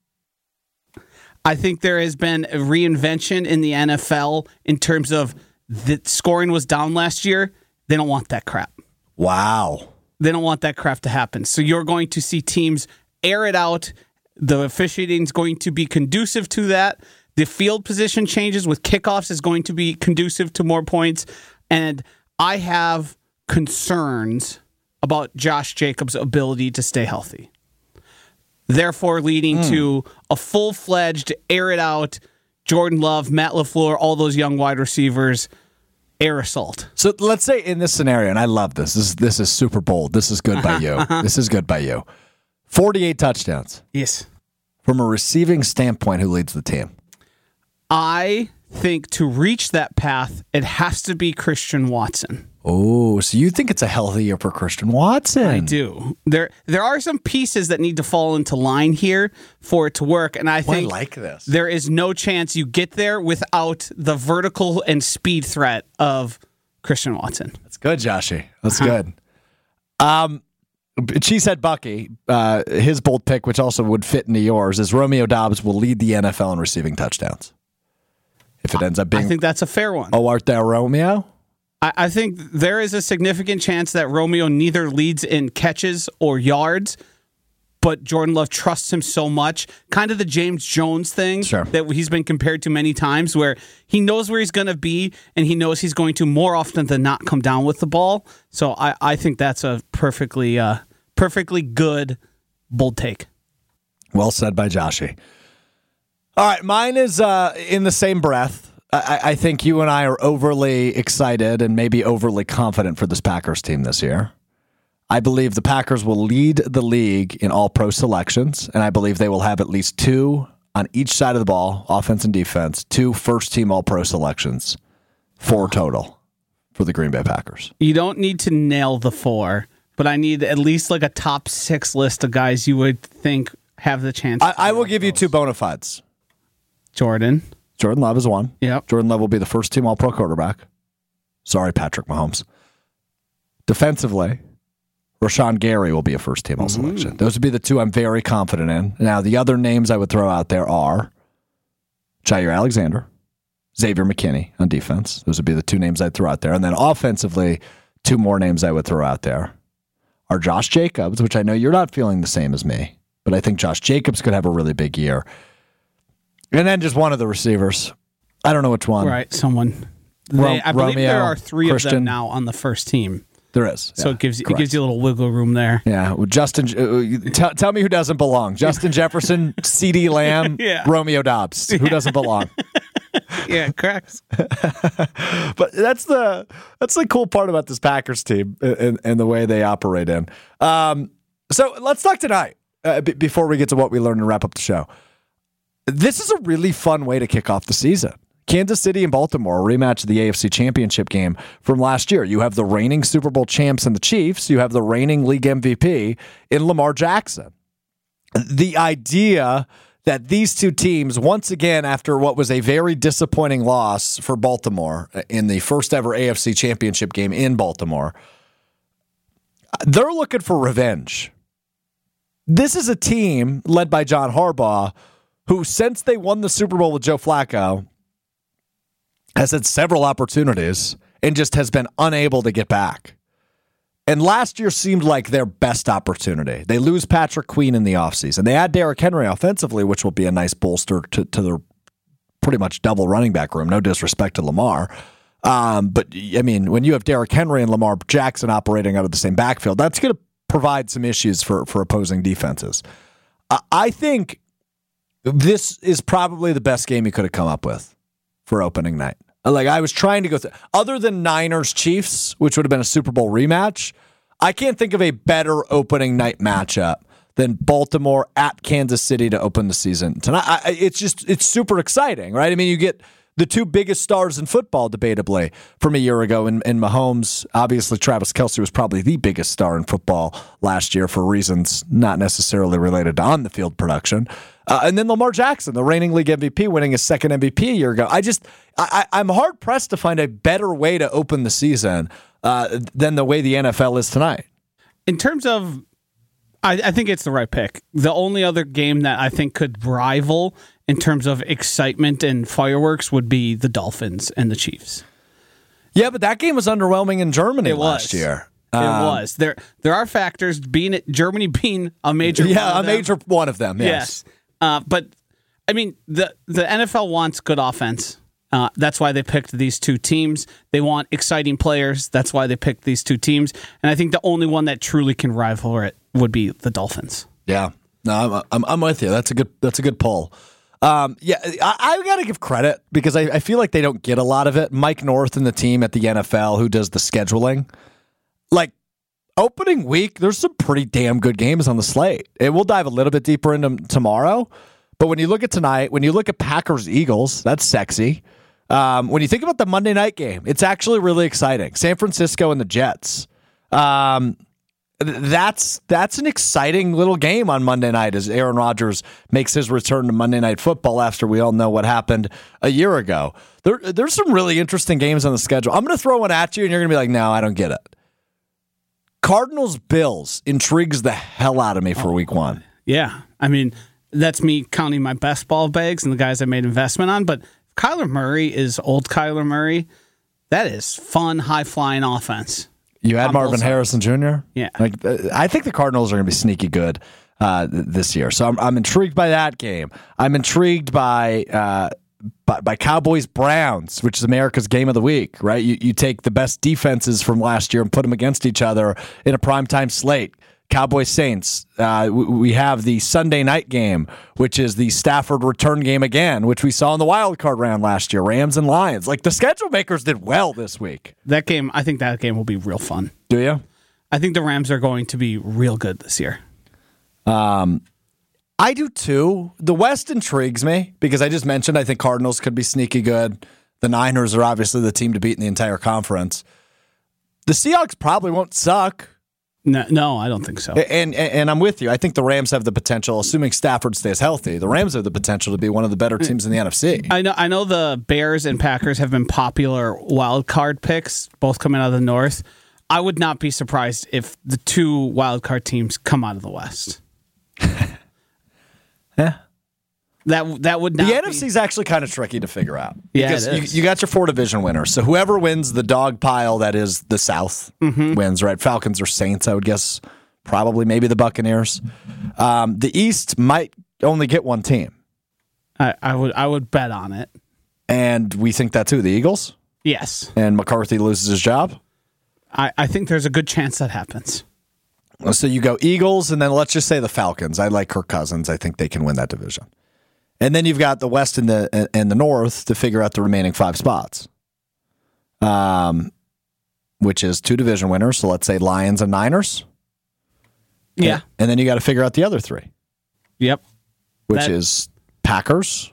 S2: I think there has been a reinvention in the N F L in terms of the scoring was down last year. They don't want that crap.
S1: Wow.
S2: They don't want that crap to happen. So you're going to see teams air it out. The officiating is going to be conducive to that. The field position changes with kickoffs is going to be conducive to more points. And I have concerns about Josh Jacobs' ability to stay healthy. Therefore, leading mm. to a full-fledged, air it out, Jordan Love, Matt LaFleur, all those young wide receivers, air assault.
S1: So let's say in this scenario, and I love this. This is, this is super bold. This is good by you. This is good by you. forty-eight touchdowns.
S2: Yes.
S1: From a receiving standpoint, who leads the team?
S2: I think to reach that path, it has to be Christian Watson.
S1: Oh, so you think it's a healthy year for Christian Watson?
S2: I do. There there are some pieces that need to fall into line here for it to work, and I think
S1: I like this.
S2: There is no chance you get there without the vertical and speed threat of Christian Watson.
S1: That's good, Joshy. That's uh-huh. good. Um, Cheesehead Bucky, uh, his bold pick, which also would fit into yours, is Romeo Doubs will lead the N F L in receiving touchdowns. If it ends up being,
S2: I think that's a fair one.
S1: Oh, art thou Romeo?
S2: I, I think there is a significant chance that Romeo neither leads in catches or yards, but Jordan Love trusts him so much. Kind of the James Jones thing
S1: sure.
S2: that he's been compared to many times, where he knows where he's going to be, and he knows he's going to more often than not come down with the ball. So I, I think that's a perfectly, uh, perfectly good bold take.
S1: Well said by Joshy. All right, mine is uh, in the same breath. I, I think you and I are overly excited and maybe overly confident for this Packers team this year. I believe the Packers will lead the league in all pro selections, and I believe they will have at least two on each side of the ball, offense and defense, two first-team all-pro selections, four total for the Green Bay Packers.
S2: You don't need to nail the four, but I need at least like a top six list of guys you would think have the chance.
S1: I, I will give you two bona fides.
S2: Jordan.
S1: Jordan Love is one.
S2: Yep.
S1: Jordan Love will be the first team all-pro quarterback. Sorry, Patrick Mahomes. Defensively, Rashawn Gary will be a first-team all-selection. Mm. Those would be the two I'm very confident in. Now, the other names I would throw out there are Jair Alexander, Xavier McKinney on defense. Those would be the two names I'd throw out there. And then offensively, two more names I would throw out there are Josh Jacobs, which I know you're not feeling the same as me, but I think Josh Jacobs could have a really big year. And then just one of the receivers. I don't know which one.
S2: Right, someone. They,
S1: Ro-
S2: I believe
S1: Romeo,
S2: there are three
S1: Christian.
S2: of them now on the first team.
S1: There is.
S2: So
S1: yeah,
S2: it gives you,
S1: correct.
S2: it gives you a little wiggle room there.
S1: Yeah, well, Justin. Uh, tell, tell me who doesn't belong. Justin Jefferson, CeeDee Lamb,
S2: yeah.
S1: Romeo Doubs. Who doesn't belong?
S2: Yeah, correct.
S1: But that's the that's the cool part about this Packers team and, and the way they operate in. Um, so let's talk tonight uh, b- before we get to what we learned and wrap up the show. This is a really fun way to kick off the season. Kansas City and Baltimore, a rematch of the A F C Championship game from last year. You have the reigning Super Bowl champs in the Chiefs. You have the reigning league M V P in Lamar Jackson. The idea that these two teams, once again, after what was a very disappointing loss for Baltimore in the first ever A F C Championship game in Baltimore, they're looking for revenge. This is a team led by John Harbaugh who, since they won the Super Bowl with Joe Flacco, has had several opportunities and just has been unable to get back. And last year seemed like their best opportunity. They lose Patrick Queen in the offseason. They add Derrick Henry offensively, which will be a nice bolster to, to their pretty much double running back room. No disrespect to Lamar. Um, but, I mean, when you have Derrick Henry and Lamar Jackson operating out of the same backfield, that's going to provide some issues for, for opposing defenses. Uh, I think this is probably the best game you could have come up with for opening night. Like, I was trying to go through, other than Niners Chiefs, which would have been a Super Bowl rematch, I can't think of a better opening night matchup than Baltimore at Kansas City to open the season tonight. I, it's just, it's super exciting, right? I mean, you get the two biggest stars in football, debatably, from a year ago in, in Mahomes. Obviously, Travis Kelce was probably the biggest star in football last year for reasons not necessarily related to on-the-field production. Uh, and then Lamar Jackson, the reigning league M V P, winning his second M V P a year ago. I just, I, I'm hard-pressed to find a better way to open the season uh, than the way the N F L is tonight.
S2: In terms of, I, I think it's the right pick. The only other game that I think could rival in terms of excitement and fireworks would be the Dolphins and the Chiefs.
S1: Yeah, but that game was underwhelming in Germany
S2: it
S1: last
S2: was.
S1: year.
S2: It
S1: um,
S2: was. There There are factors, being Germany being a major
S1: yeah,
S2: one of
S1: a
S2: them.
S1: major one of them, yes.
S2: yes. Uh, but, I mean, the, the N F L wants good offense. Uh, that's why they picked these two teams. They want exciting players. That's why they picked these two teams. And I think the only one that truly can rival it would be the Dolphins.
S1: Yeah, no, I'm I'm, I'm with you. That's a good that's a good poll. Um, yeah, I, I got to give credit because I, I feel like they don't get a lot of it. Mike North and the team at the N F L who does the scheduling, like opening week, there's some pretty damn good games on the slate. And we'll dive a little bit deeper into them tomorrow. But when you look at tonight, when you look at Packers Eagles, that's sexy. Um, when you think about the Monday night game, it's actually really exciting. San Francisco and the Jets. Um, that's that's an exciting little game on Monday night as Aaron Rodgers makes his return to Monday Night Football after we all know what happened a year ago. There, there's some really interesting games on the schedule. I'm going to throw one at you, and you're going to be like, no, I don't get it. Cardinals Bills intrigues the hell out of me for week one.
S2: Yeah. I mean, that's me counting my best ball bags and the guys I made investment on. But Kyler Murray is old Kyler Murray. That is fun, high-flying offense.
S1: You had Marvin Harrison Junior?
S2: Yeah.
S1: Like, I think the Cardinals are going to be sneaky good uh, this year. So I'm, I'm intrigued by that game. I'm intrigued by, uh, by by Cowboys Browns, which is America's game of the week, right? You, you take the best defenses from last year and put them against each other in a primetime slate. Cowboys Saints. Uh, we have the Sunday night game, which is the Stafford return game again, which we saw in the wild card round last year. Rams and Lions. Like, the schedule makers did well this week.
S2: That game, I think that game will be real fun.
S1: Do you?
S2: I think the Rams are going to be real good this year.
S1: Um, I do too. The West intrigues me because I just mentioned I think Cardinals could be sneaky good. The Niners are obviously the team to beat in the entire conference. The Seahawks probably won't suck.
S2: No, no, I don't think so.
S1: And, and and I'm with you. I think the Rams have the potential, assuming Stafford stays healthy, the Rams have the potential to be one of the better teams in the N F C.
S2: I know I know the Bears and Packers have been popular wild card picks, both coming out of the North. I would not be surprised if the two wild card teams come out of the West.
S1: Yeah.
S2: That that would not
S1: The
S2: be...
S1: N F C is actually kind of tricky to figure out.
S2: Yeah,
S1: because
S2: it
S1: you,
S2: is.
S1: you got your four division winners. So whoever wins the dog pile that is the South
S2: Mm-hmm.
S1: wins, right? Falcons or Saints, I would guess. Probably maybe the Buccaneers. Um, the East might only get one team.
S2: I, I would I would bet on it.
S1: And we think that too, the Eagles?
S2: Yes.
S1: And McCarthy loses his job?
S2: I, I think there's a good chance that happens.
S1: So you go Eagles, and then let's just say the Falcons. I like Kirk Cousins. I think they can win that division. And then you've got the West and the and the North to figure out the remaining five spots, um, which is two division winners. So let's say Lions and Niners.
S2: Yeah.
S1: And then you got to figure out the other three,
S2: Yep.
S1: which
S2: That-
S1: is Packers.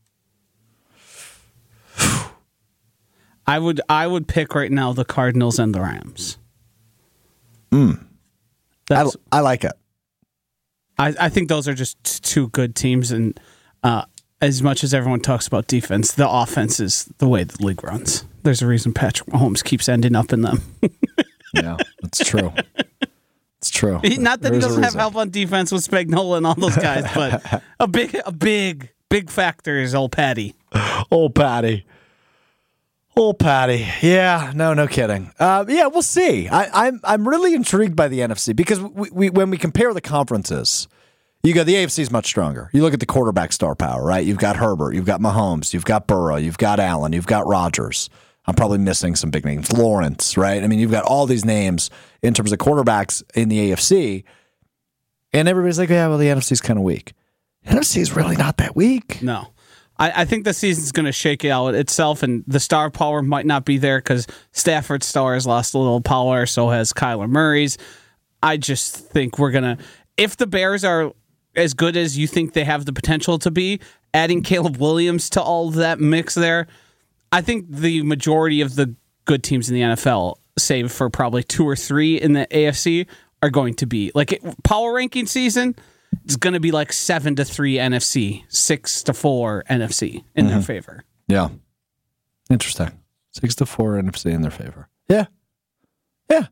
S2: I would I would pick right now the Cardinals and the Rams.
S1: Mm. I,
S2: That's,
S1: I like it.
S2: I, I think those are just t- two good teams, and uh, as much as everyone talks about defense, the offense is the way the league runs. There's a reason Patrick Mahomes keeps ending up in them.
S1: Yeah, that's true. It's true.
S2: He, not that
S1: There's
S2: he
S1: a
S2: doesn't have
S1: reason.
S2: help on defense with Spagnuolo and all those guys, but a big a big big factor is old Patty.
S1: Old Patty. Old Patty. Yeah, no, no kidding. Uh, yeah, we'll see. I, I'm I'm really intrigued by the N F C because we, we when we compare the conferences, you go, the A F C is much stronger. You look at the quarterback star power, right? You've got Herbert, you've got Mahomes, you've got Burrow, you've got Allen, you've got Rodgers. I'm probably missing some big names. Lawrence, right? I mean, you've got all these names in terms of quarterbacks in the A F C, and everybody's like, yeah, well, the N F C is kind of weak. The N F C is really not that weak.
S2: No. I, I think the season's going to shake out itself, and the star power might not be there because Stafford's star has lost a little power, so has Kyler Murray's. I just think we're going to, if the Bears are as good as you think they have the potential to be, adding Caleb Williams to all of that mix there, I think the majority of the good teams in the N F L, save for probably two or three in the A F C, are going to be, like, it, power ranking season, it's going to be like seven to three N F C, six to four N F C in mm-hmm. their favor.
S1: Yeah. Interesting. Six to four N F C in their favor. Yeah. Yeah.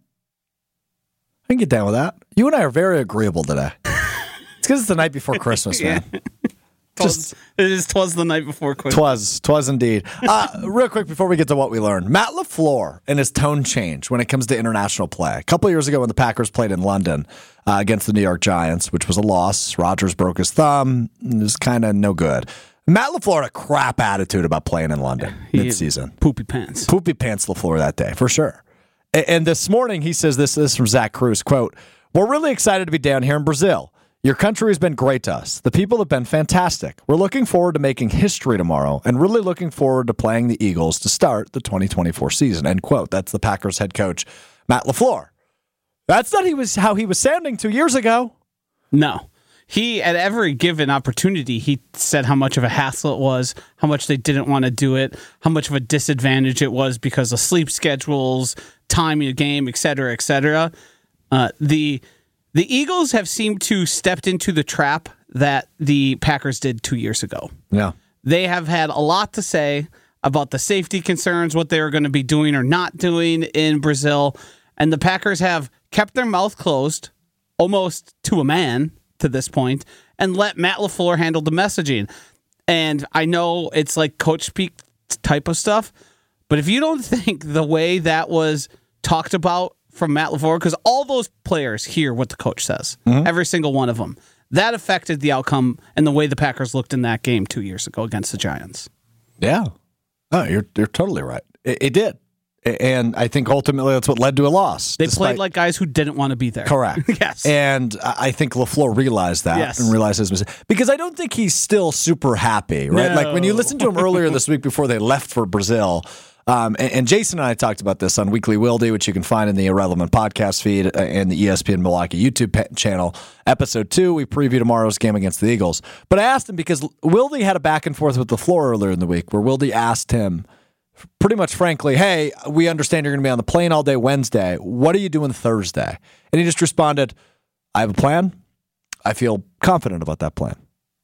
S1: I can get down with that. You and I are very agreeable today. It's because it's the night before Christmas, man.
S2: Yeah. Just, it is twas the night before Christmas.
S1: Twas, twas indeed. Uh, real quick before we get to what we learned, Matt LaFleur and his tone change when it comes to international play. A couple of years ago when the Packers played in London uh, against the New York Giants, which was a loss. Rodgers broke his thumb. It was kind of no good. Matt LaFleur had a crap attitude about playing in London
S2: he
S1: mid-season.
S2: Poopy pants.
S1: Poopy pants LaFleur that day, for sure. And, and this morning he says this, this is from Zach Cruz, quote, "We're really excited to be down here in Brazil. Your country has been great to us. The people have been fantastic. We're looking forward to making history tomorrow and really looking forward to playing the Eagles to start the twenty twenty-four season." End quote. That's the Packers head coach, Matt LaFleur. That's not he was how he was sounding two years ago.
S2: No. He, at every given opportunity, he said how much of a hassle it was, how much they didn't want to do it, how much of a disadvantage it was because of sleep schedules, timing of game, et cetera, et cetera. Uh, the... The Eagles have seemed to stepped into the trap that the Packers did two years ago.
S1: Yeah.
S2: They have had a lot to say about the safety concerns, what they were going to be doing or not doing in Brazil. And the Packers have kept their mouth closed almost to a man to this point and let Matt LaFleur handle the messaging. And I know it's like coach speak type of stuff, but if you don't think the way that was talked about from Matt LaFleur, because all those players hear what the coach says, mm-hmm. every single one of them. That affected the outcome and the way the Packers looked in that game two years ago against the Giants.
S1: Yeah. Oh, you're you're totally right. It, it did. And I think ultimately that's what led to a loss.
S2: They
S1: despite...
S2: played like guys who didn't want to be there.
S1: Correct.
S2: Yes.
S1: And I think LaFleur realized that
S2: yes.
S1: and realized his mistake. Because I don't think he's still super happy, right?
S2: No.
S1: Like when you listen to him earlier this week before they left for Brazil, Um, and, and Jason and I talked about this on Weekly Wildy, which you can find in the Irrelevant podcast feed and the E S P N Milwaukee YouTube pa- channel. Episode two, we preview tomorrow's game against the Eagles. But I asked him because Wildy had a back and forth with LaFleur earlier in the week where Wildy asked him pretty much frankly, hey, we understand you're going to be on the plane all day Wednesday. What are you doing Thursday? And he just responded, I have a plan. I feel confident about that plan.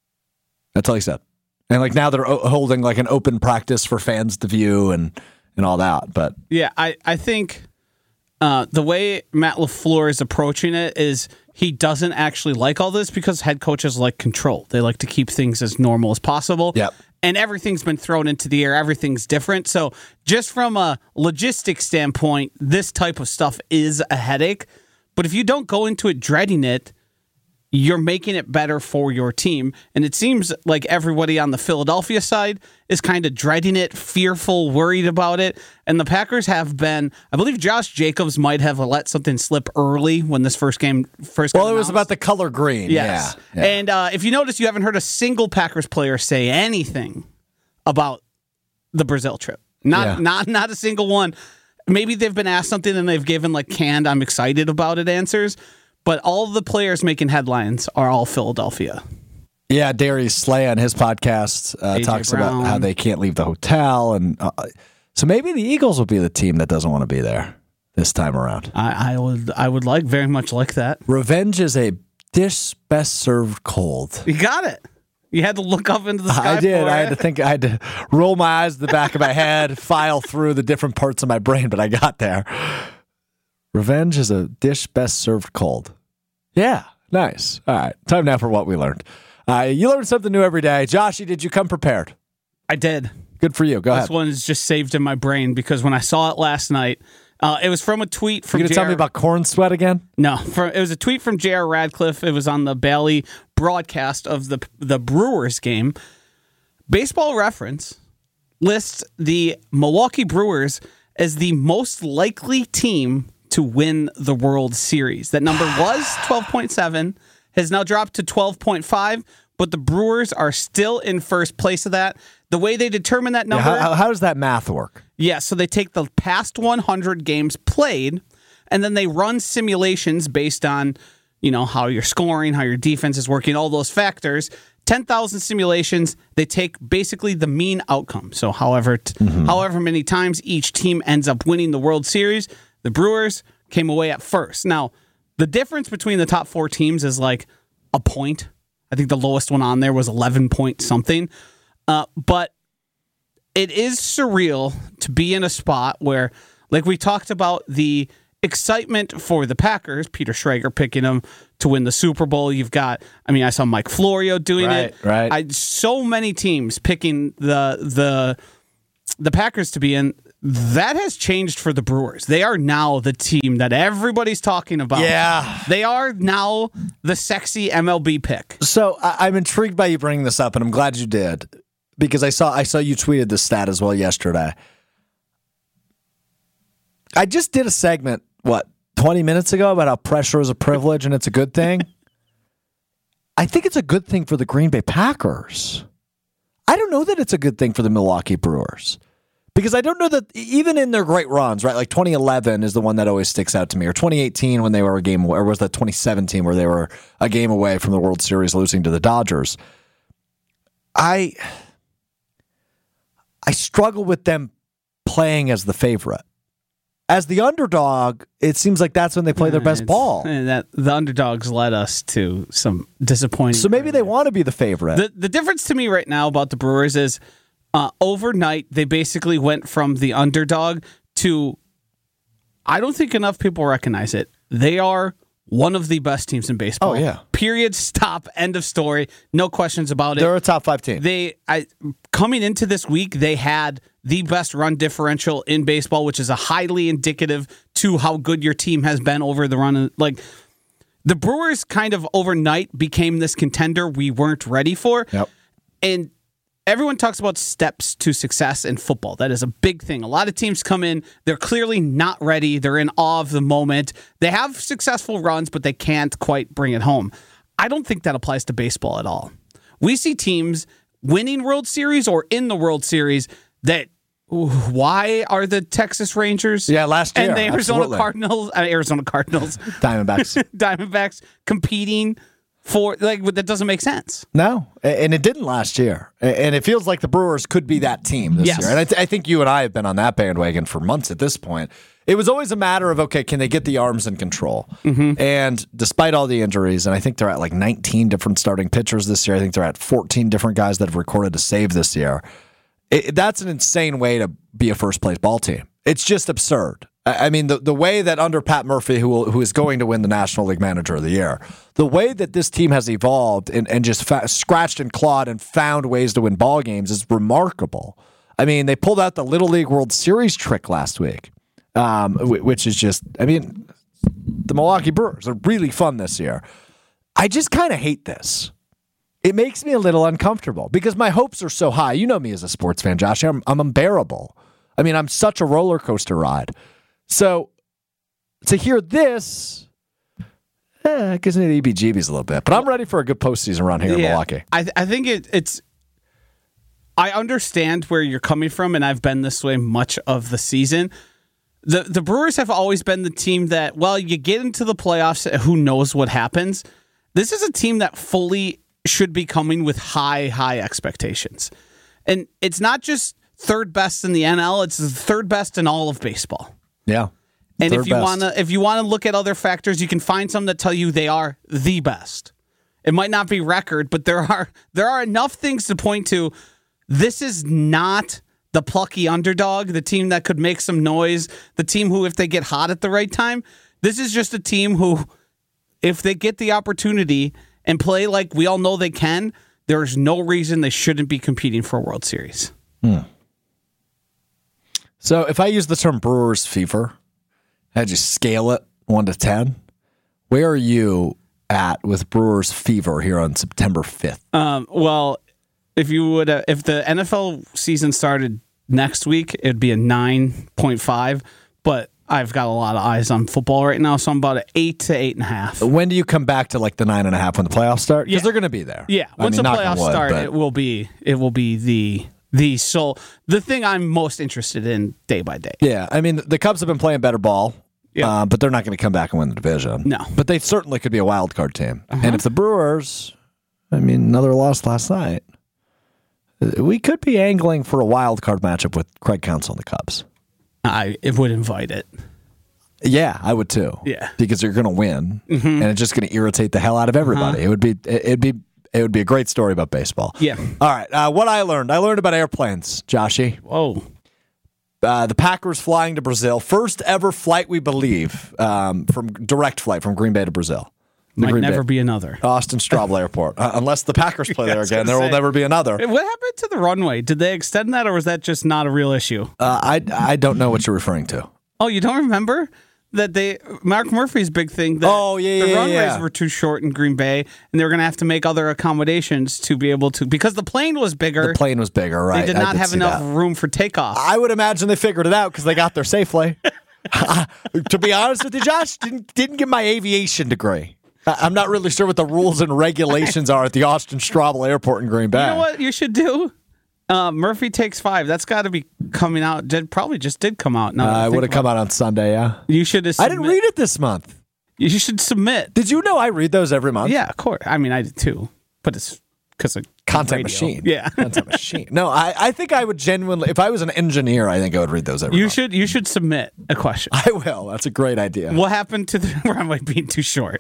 S1: That's all he said. And like now they're o- holding like an open practice for fans to view and and all that. But
S2: yeah, I, I think uh, the way Matt LaFleur is approaching it is he doesn't actually like all this because head coaches like control. They like to keep things as normal as possible.
S1: Yep.
S2: And everything's been thrown into the air. Everything's different. So just from a logistics standpoint, this type of stuff is a headache. But if you don't go into it dreading it, you're making it better for your team. And it seems like everybody on the Philadelphia side is kind of dreading it, fearful, worried about it. And the Packers have been, I believe Josh Jacobs might have let something slip early when this first game first got
S1: Well, it was
S2: announced.
S1: about the color green.
S2: Yes.
S1: Yeah. yeah.
S2: And uh, if you notice, you haven't heard a single Packers player say anything about the Brazil trip. Not
S1: Yeah.
S2: not not a single one. Maybe they've been asked something and they've given like canned, I'm excited about it answers. But all the players making headlines are all Philadelphia.
S1: Yeah, Darius Slay on his podcast uh, talks
S2: Brown.
S1: about how they can't leave the hotel. and uh, So maybe the Eagles will be the team that doesn't want to be there this time around.
S2: I, I would I would like very much like that.
S1: Revenge is a dish best served cold.
S2: You got it. You had to look up into the sky.
S1: I did.
S2: For
S1: I
S2: it.
S1: had to think. I had to roll my eyes to the back of my head, file through the different parts of my brain, but I got there. Revenge is a dish best served cold. Yeah, nice. All right, time now for what we learned. Uh, you learn something new every day. Joshy, did you come prepared?
S2: I did.
S1: Good for you. Go
S2: This
S1: ahead.
S2: one is just saved in my brain because when I saw it last night, uh, it was from a tweet from
S1: You gonna
S2: J R
S1: tell me about corn sweat again?
S2: No, from, it was a tweet from J R Radcliffe. It was on the Bally broadcast of the the Brewers game. Baseball Reference lists the Milwaukee Brewers as the most likely team to win the World Series. That number was twelve point seven, has now dropped to twelve point five, but the Brewers are still in first place of that. The way they determine that number...
S1: Yeah, how, how does that math work?
S2: Yeah, so they take the past one hundred games played, and then they run simulations based on, you know, how you're scoring, how your defense is working, all those factors. ten thousand simulations, they take basically the mean outcome. So however t- mm-hmm. however many times each team ends up winning the World Series, the Brewers came away at first. Now, the difference between the top four teams is like a point. I think the lowest one on there was eleven point something. Uh, but it is surreal to be in a spot where, like we talked about, the excitement for the Packers, Peter Schrager picking them to win the Super Bowl. You've got, I mean, I saw Mike Florio doing
S1: right,
S2: it.
S1: Right,
S2: I so many teams picking the the the Packers to be in. That has changed for the Brewers. They are now the team that everybody's talking about.
S1: Yeah.
S2: They are now the sexy M L B pick.
S1: So I- I'm intrigued by you bringing this up, and I'm glad you did, because I saw I saw you tweeted this stat as well yesterday. I just did a segment, what, twenty minutes ago about how pressure is a privilege and it's a good thing. I think it's a good thing for the Green Bay Packers. I don't know that it's a good thing for the Milwaukee Brewers. Because I don't know that even in their great runs, right? Like twenty eleven is the one that always sticks out to me, or twenty eighteen when they were a game away, or was that twenty seventeen where they were a game away from the World Series losing to the Dodgers? I I struggle with them playing as the favorite. As the underdog, it seems like that's when they play their best
S2: It's-
S1: ball.
S2: And that the underdogs led us to some disappointing.
S1: So maybe they want to be the favorite.
S2: The the difference to me right now about the Brewers is uh, overnight they basically went from the underdog to, I don't think enough people recognize it. They are one of the best teams in baseball.
S1: Oh, yeah.
S2: Period. Stop. End of story. No questions about it.
S1: They're a top five team.
S2: They I coming into this week, they had the best run differential in baseball, which is a highly indicative to how good your team has been over the run. Like the Brewers kind of overnight became this contender we weren't ready for.
S1: Yep.
S2: And everyone talks about steps to success in football. That is a big thing. A lot of teams come in, they're clearly not ready. They're in awe of the moment. They have successful runs, but they can't quite bring it home. I don't think that applies to baseball at all. We see teams winning World Series or in the World Series that, why are the Texas Rangers
S1: Yeah, last year,
S2: and the Arizona
S1: absolutely.
S2: Cardinals, uh, Arizona Cardinals,
S1: Diamondbacks.
S2: Diamondbacks competing for, like, that doesn't make sense.
S1: No, and it didn't last year. And it feels like the Brewers could be that team this
S2: Yes.
S1: year. And I, th- I think you and I have been on that bandwagon for months at this point. It was always a matter of, okay, can they get the arms in control? Mm-hmm. And despite all the injuries, and I think they're at like nineteen different starting pitchers this year. I think they're at fourteen different guys that have recorded a save this year. It, that's an insane way to be a first-place ball team. It's just absurd. I mean, the, the way that under Pat Murphy, who will, who is going to win the National League Manager of the Year, the way that this team has evolved and, and just fa- scratched and clawed and found ways to win ball games is remarkable. I mean, they pulled out the Little League World Series trick last week, um, which is just, I mean, the Milwaukee Brewers are really fun this year. I just kind of hate this. It makes me a little uncomfortable because my hopes are so high. You know me as a sports fan, Josh. I'm, I'm unbearable. I mean, I'm such a roller coaster ride. So to hear this, eh, it gives me the E B G Bs a little bit. But I'm ready for a good postseason run here in Milwaukee.
S2: I, th- I think it, it's. I understand where you're coming from, and I've been this way much of the season. The The Brewers have always been the team that, well, you get into the playoffs, who knows what happens. This is a team that fully should be coming with high, high expectations. And it's not just third best in the N L, it's the third best in all of baseball.
S1: Yeah.
S2: And
S1: Third
S2: if you
S1: best.
S2: want to if you want to look at other factors, you can find some that tell you they are the best. It might not be record, but there are there are enough things to point to. This is not the plucky underdog, the team that could make some noise, the team who, if they get hot at the right time, this is just a team who, if they get the opportunity and play like we all know they can, there's no reason they shouldn't be competing for a World Series.
S1: Hmm. So if I use the term Brewers fever, I just scale it one to ten. Where are you at with Brewers fever here on September fifth?
S2: Um, well, if you would, uh, if the N F L season started next week, it'd be a nine point five. But I've got a lot of eyes on football right now, so I'm about an eight to eight and a half.
S1: When do you come back to like the nine and a half when the playoffs start? Because
S2: Yeah.
S1: they're going to be there.
S2: Yeah,
S1: I
S2: once
S1: mean,
S2: the
S1: knock on
S2: playoffs
S1: wood,
S2: start,
S1: but-
S2: it will be it will be the the soul the thing I'm most interested in day by day.
S1: Yeah, I mean the Cubs have been playing better ball,
S2: Yeah.
S1: uh, but they're not going to come back and win the division.
S2: No.
S1: But they certainly could be a wild card team. And if the Brewers, I mean, another loss last night, we could be angling for a wild card matchup with Craig Counsell and the Cubs.
S2: I it would invite it.
S1: Yeah, I would too.
S2: Yeah.
S1: Because you're going to win, and it's just going to irritate the hell out of everybody. It would be it'd be it would be a great story about baseball.
S2: Yeah.
S1: All right. Uh, what I learned, I learned about airplanes, Joshy.
S2: Whoa.
S1: Uh, the Packers flying to Brazil, first ever flight, we believe, um, from direct flight from Green Bay to Brazil. The
S2: Might
S1: Green
S2: never
S1: Bay-
S2: be another.
S1: Austin Straubel Airport. Uh, unless the Packers play there
S2: I was
S1: again,
S2: gonna
S1: there will
S2: say.
S1: never be another.
S2: What happened to the runway? Did they extend that, or was that just not a real issue?
S1: Uh, I I don't know what you're referring to.
S2: Oh, you don't remember that they Mark Murphy's big thing that
S1: Oh, yeah,
S2: the
S1: yeah,
S2: runways
S1: yeah.
S2: were too short in Green Bay, and they were going to have to make other accommodations to be able to because the plane was bigger.
S1: The plane was bigger, right?
S2: they did
S1: I
S2: not have
S1: see
S2: enough
S1: that.
S2: room for takeoff.
S1: I would imagine they figured it out because they got there safely. To be honest with you, Josh, didn't didn't get my aviation degree. I- I'm not really sure what the rules and regulations are at the Austin Straubel Airport in Green Bay.
S2: You know what you should do? Uh, Murphy Takes Five. That's got to be coming out. Did, probably just did come out. Now that I
S1: Uh, it
S2: think
S1: would have come
S2: about
S1: out on Sunday, yeah.
S2: it. You should.
S1: I didn't read it this month.
S2: You should submit.
S1: Did you know I read those every month?
S2: Yeah, of course. I mean, I did too, but it's because of
S1: Content
S2: radio.
S1: machine.
S2: Yeah,
S1: Content machine. No, I, I think I would genuinely, if I was an engineer, I think I would read those every
S2: you
S1: month.
S2: should. You should submit a question.
S1: I will. That's a great idea.
S2: What happened to the runway being too short?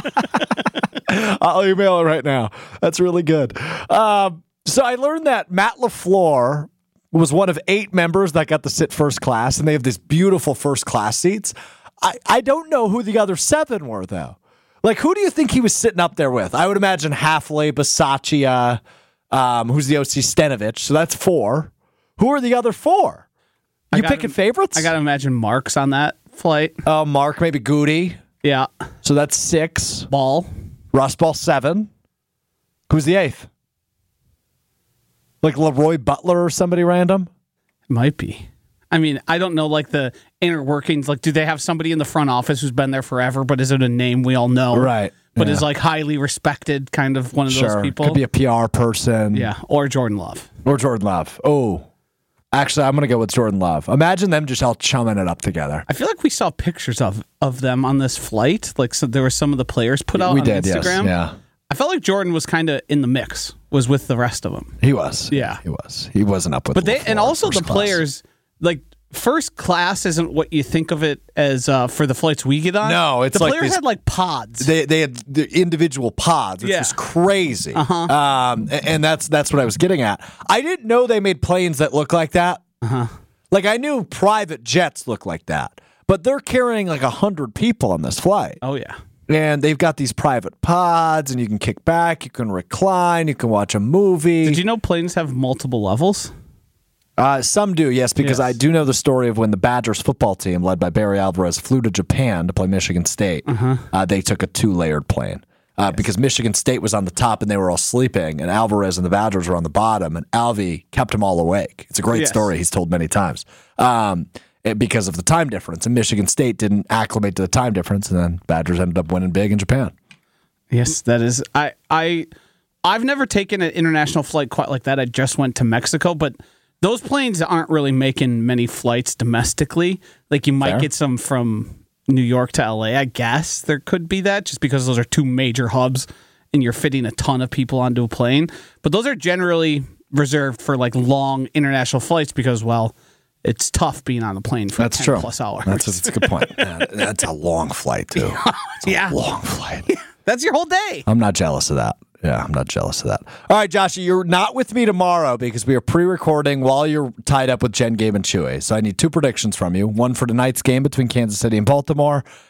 S1: I'll email it right now. That's really good. Um, so I learned that Matt LaFleur was one of eight members that got to sit first class, and they have these beautiful first class seats. I, I don't know who the other seven were, though. Like, who do you think he was sitting up there with? I would imagine Halfley, Bisaccia, um, who's the O C, Stenovich. So that's four. Who are the other four? You
S2: gotta-
S1: picking favorites?
S2: I got to imagine Mark's on that flight.
S1: uh, Mark, maybe Goody.
S2: Yeah,
S1: So that's six.
S2: Ball.
S1: Russ Ball, seven. Who's the eighth? Like Leroy Butler or somebody random?
S2: Might be. I mean, I don't know, like the inner workings. Like, do they have somebody in the front office who's been there forever, but is it a name we all know?
S1: Right.
S2: But
S1: Yeah.
S2: is like highly respected, kind of one of
S1: Sure.
S2: those people.
S1: Could be a P R person.
S2: yeah, or Jordan Love.
S1: Or Jordan Love. Oh. Actually, I'm going to go with Jordan Love. Imagine them just all chumming it up together.
S2: I feel like we saw pictures of of them on this flight. Like, so there were some of the players put out
S1: we
S2: on
S1: did, yes.
S2: Instagram.
S1: Yeah.
S2: I felt like Jordan was kind of in the mix, was with the rest of them.
S1: He was.
S2: Yeah.
S1: He was. He wasn't up with
S2: But they
S1: LaFleur
S2: and also
S1: first
S2: the
S1: class.
S2: players, like first class isn't what you think of it as uh, for the flights we get on.
S1: No, it's
S2: the
S1: like
S2: players
S1: these-
S2: had like pods.
S1: They they had the individual pods, which
S2: Yeah.
S1: was crazy.
S2: Uh-huh.
S1: Um, a- and that's that's what I was getting at. I didn't know they made planes that look like that.
S2: Uh-huh.
S1: Like I knew private jets look like that, but they're carrying like a hundred people on this flight,
S2: Oh yeah.
S1: and they've got these private pods, and you can kick back, you can recline, you can watch a movie.
S2: Did you know planes have multiple levels?
S1: Uh, some do, yes, because
S2: Yes.
S1: I do know the story of when the Badgers football team, led by Barry Alvarez, flew to Japan to play Michigan State. Uh, they took a two-layered plane uh, because Michigan State was on the top and they were all sleeping, and Alvarez and the Badgers were on the bottom, and Alvy kept them all awake. It's a great
S2: Yes.
S1: story he's told many times um, it- because of the time difference, and Michigan State didn't acclimate to the time difference, and then Badgers ended up winning big in Japan.
S2: Yes, that is. I I I've never taken an international flight quite like that. I just went to Mexico, but those planes aren't really making many flights domestically. Like you might
S1: Fair.
S2: get some from New York to L A. I guess there could be that just because those are two major hubs and you're fitting a ton of people onto a plane. But those are generally reserved for like long international flights because, well, it's tough being on a plane for
S1: That's
S2: ten
S1: true.
S2: plus hours.
S1: That's, that's a good point. Man, that's a long flight, too. It's a
S2: Yeah.
S1: long flight.
S2: That's your whole day.
S1: I'm not jealous of that. Yeah, I'm not jealous of that. All right, Joshy, you're not with me tomorrow because we are pre-recording while you're tied up with Jen, Gabe, and Chewy. So I need two predictions from you. One for tonight's game between Kansas City and Baltimore,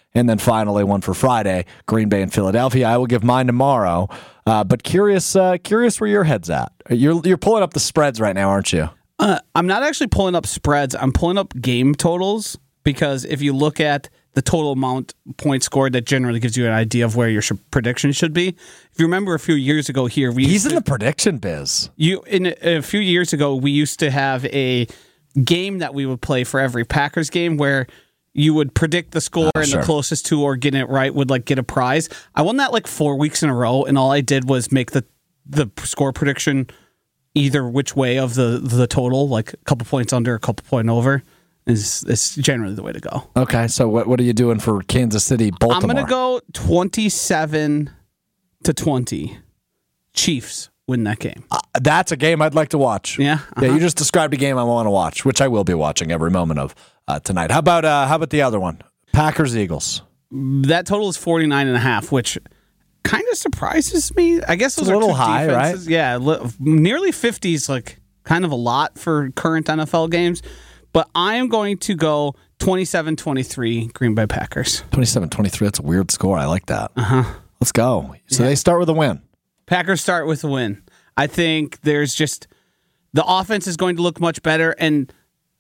S1: And then finally, one for Friday, Green Bay and Philadelphia. I will give mine tomorrow. Uh, but curious, uh, curious where your head's at. You're you're pulling up the spreads right now, aren't you?
S2: Uh, I'm not actually pulling up spreads. I'm pulling up game totals because if you look at the total amount points scored, that generally gives you an idea of where your sh- prediction should be. If you remember a few years ago here, we
S1: he's in
S2: to,
S1: the prediction biz.
S2: You in a, a few years ago, we used to have a game that we would play for every Packers game where you would predict the score
S1: oh,
S2: and
S1: sure.
S2: the closest to or getting it right would like get a prize. I won that like four weeks in a row, and all I did was make the the score prediction either which way of the the total, like a couple points under, a couple point over. Is is generally the way to go.
S1: Okay, so what what are you doing for Kansas City, Baltimore?
S2: I'm going to go twenty-seven to twenty. Chiefs win that game.
S1: Uh, that's a game I'd like to watch.
S2: Yeah, uh-huh.
S1: yeah. You just described a game I want to watch, which I will be watching every moment of uh, tonight. How about uh, how about the other one? Packers Eagles.
S2: That total is forty-nine and a half, which kind of surprises me. I guess those
S1: it's a
S2: are
S1: little
S2: two
S1: high,
S2: defenses.
S1: right?
S2: Yeah, li- nearly fifty is like kind of a lot for current N F L games. But I am going to go twenty-seven twenty-three Green Bay Packers.
S1: twenty-seven twenty-three, that's a weird score. I like that.
S2: Uh-huh.
S1: Let's go. So
S2: Yeah.
S1: they start with a win.
S2: Packers start with a win. I think there's just the offense is going to look much better, and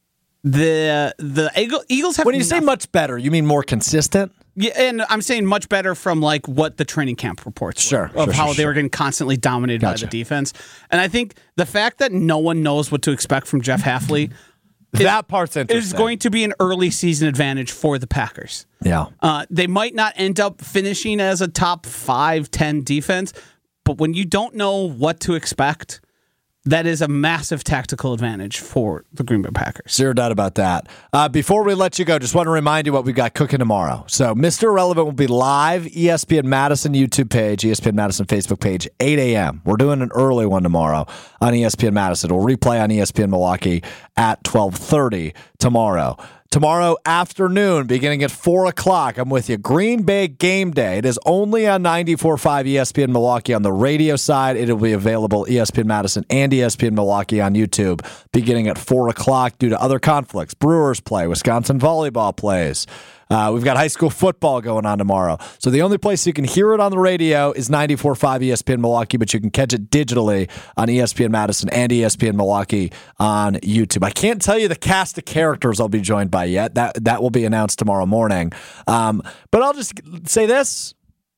S2: the the Eagle, Eagles have.
S1: When you say
S2: nothing-
S1: much better, you mean more consistent?
S2: Yeah, and I'm saying much better from like what the training camp reports were,
S1: Sure,
S2: of
S1: sure,
S2: how
S1: sure,
S2: they
S1: sure.
S2: were getting constantly dominated
S1: Gotcha.
S2: by the defense. And I think the fact that no one knows what to expect from Jeff Hafley
S1: That part's interesting.
S2: is going to be an early season advantage for the Packers.
S1: Yeah.
S2: Uh, they might not end up finishing as a top five, ten defense, but when you don't know what to expect, that is a massive tactical advantage for the Green Bay Packers.
S1: Zero doubt about that. Uh, before we let you go, just want to remind you what we've got cooking tomorrow. So Mister Irrelevant will be live, E S P N Madison YouTube page, E S P N Madison Facebook page, eight a.m. We're doing an early one tomorrow on E S P N Madison. We'll replay on E S P N Milwaukee at twelve thirty tomorrow. Tomorrow afternoon, beginning at four o'clock, I'm with you. Green Bay Game Day. It is only on ninety-four point five E S P N Milwaukee on the radio side. It will be available E S P N Madison and E S P N Milwaukee on YouTube beginning at four o'clock due to other conflicts. Brewers play. Wisconsin volleyball plays. Uh, we've got high school football going on tomorrow. So the only place you can hear it on the radio is ninety-four point five E S P N Milwaukee, but you can catch it digitally on E S P N Madison and E S P N Milwaukee on YouTube. I can't tell you the cast of characters I'll be joined by yet. That that will be announced tomorrow morning. Um, but I'll just say this.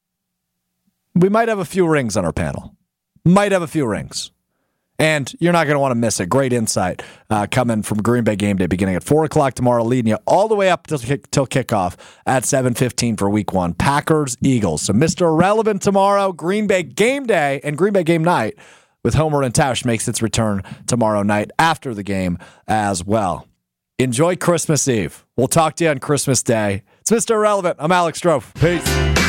S1: We might have a few rings on our panel. Might have a few rings. And you're not going to want to miss it. Great insight uh, coming from Green Bay Game Day beginning at four o'clock tomorrow, leading you all the way up till, kick, till kickoff at seven fifteen for week one. Packers, Eagles. So Mister Irrelevant tomorrow, Green Bay Game Day, and Green Bay Game Night with Homer and Tausch makes its return tomorrow night after the game as well. Enjoy Christmas Eve. We'll talk to you on Christmas Day. It's Mister Irrelevant. I'm Alex Strofe. Peace.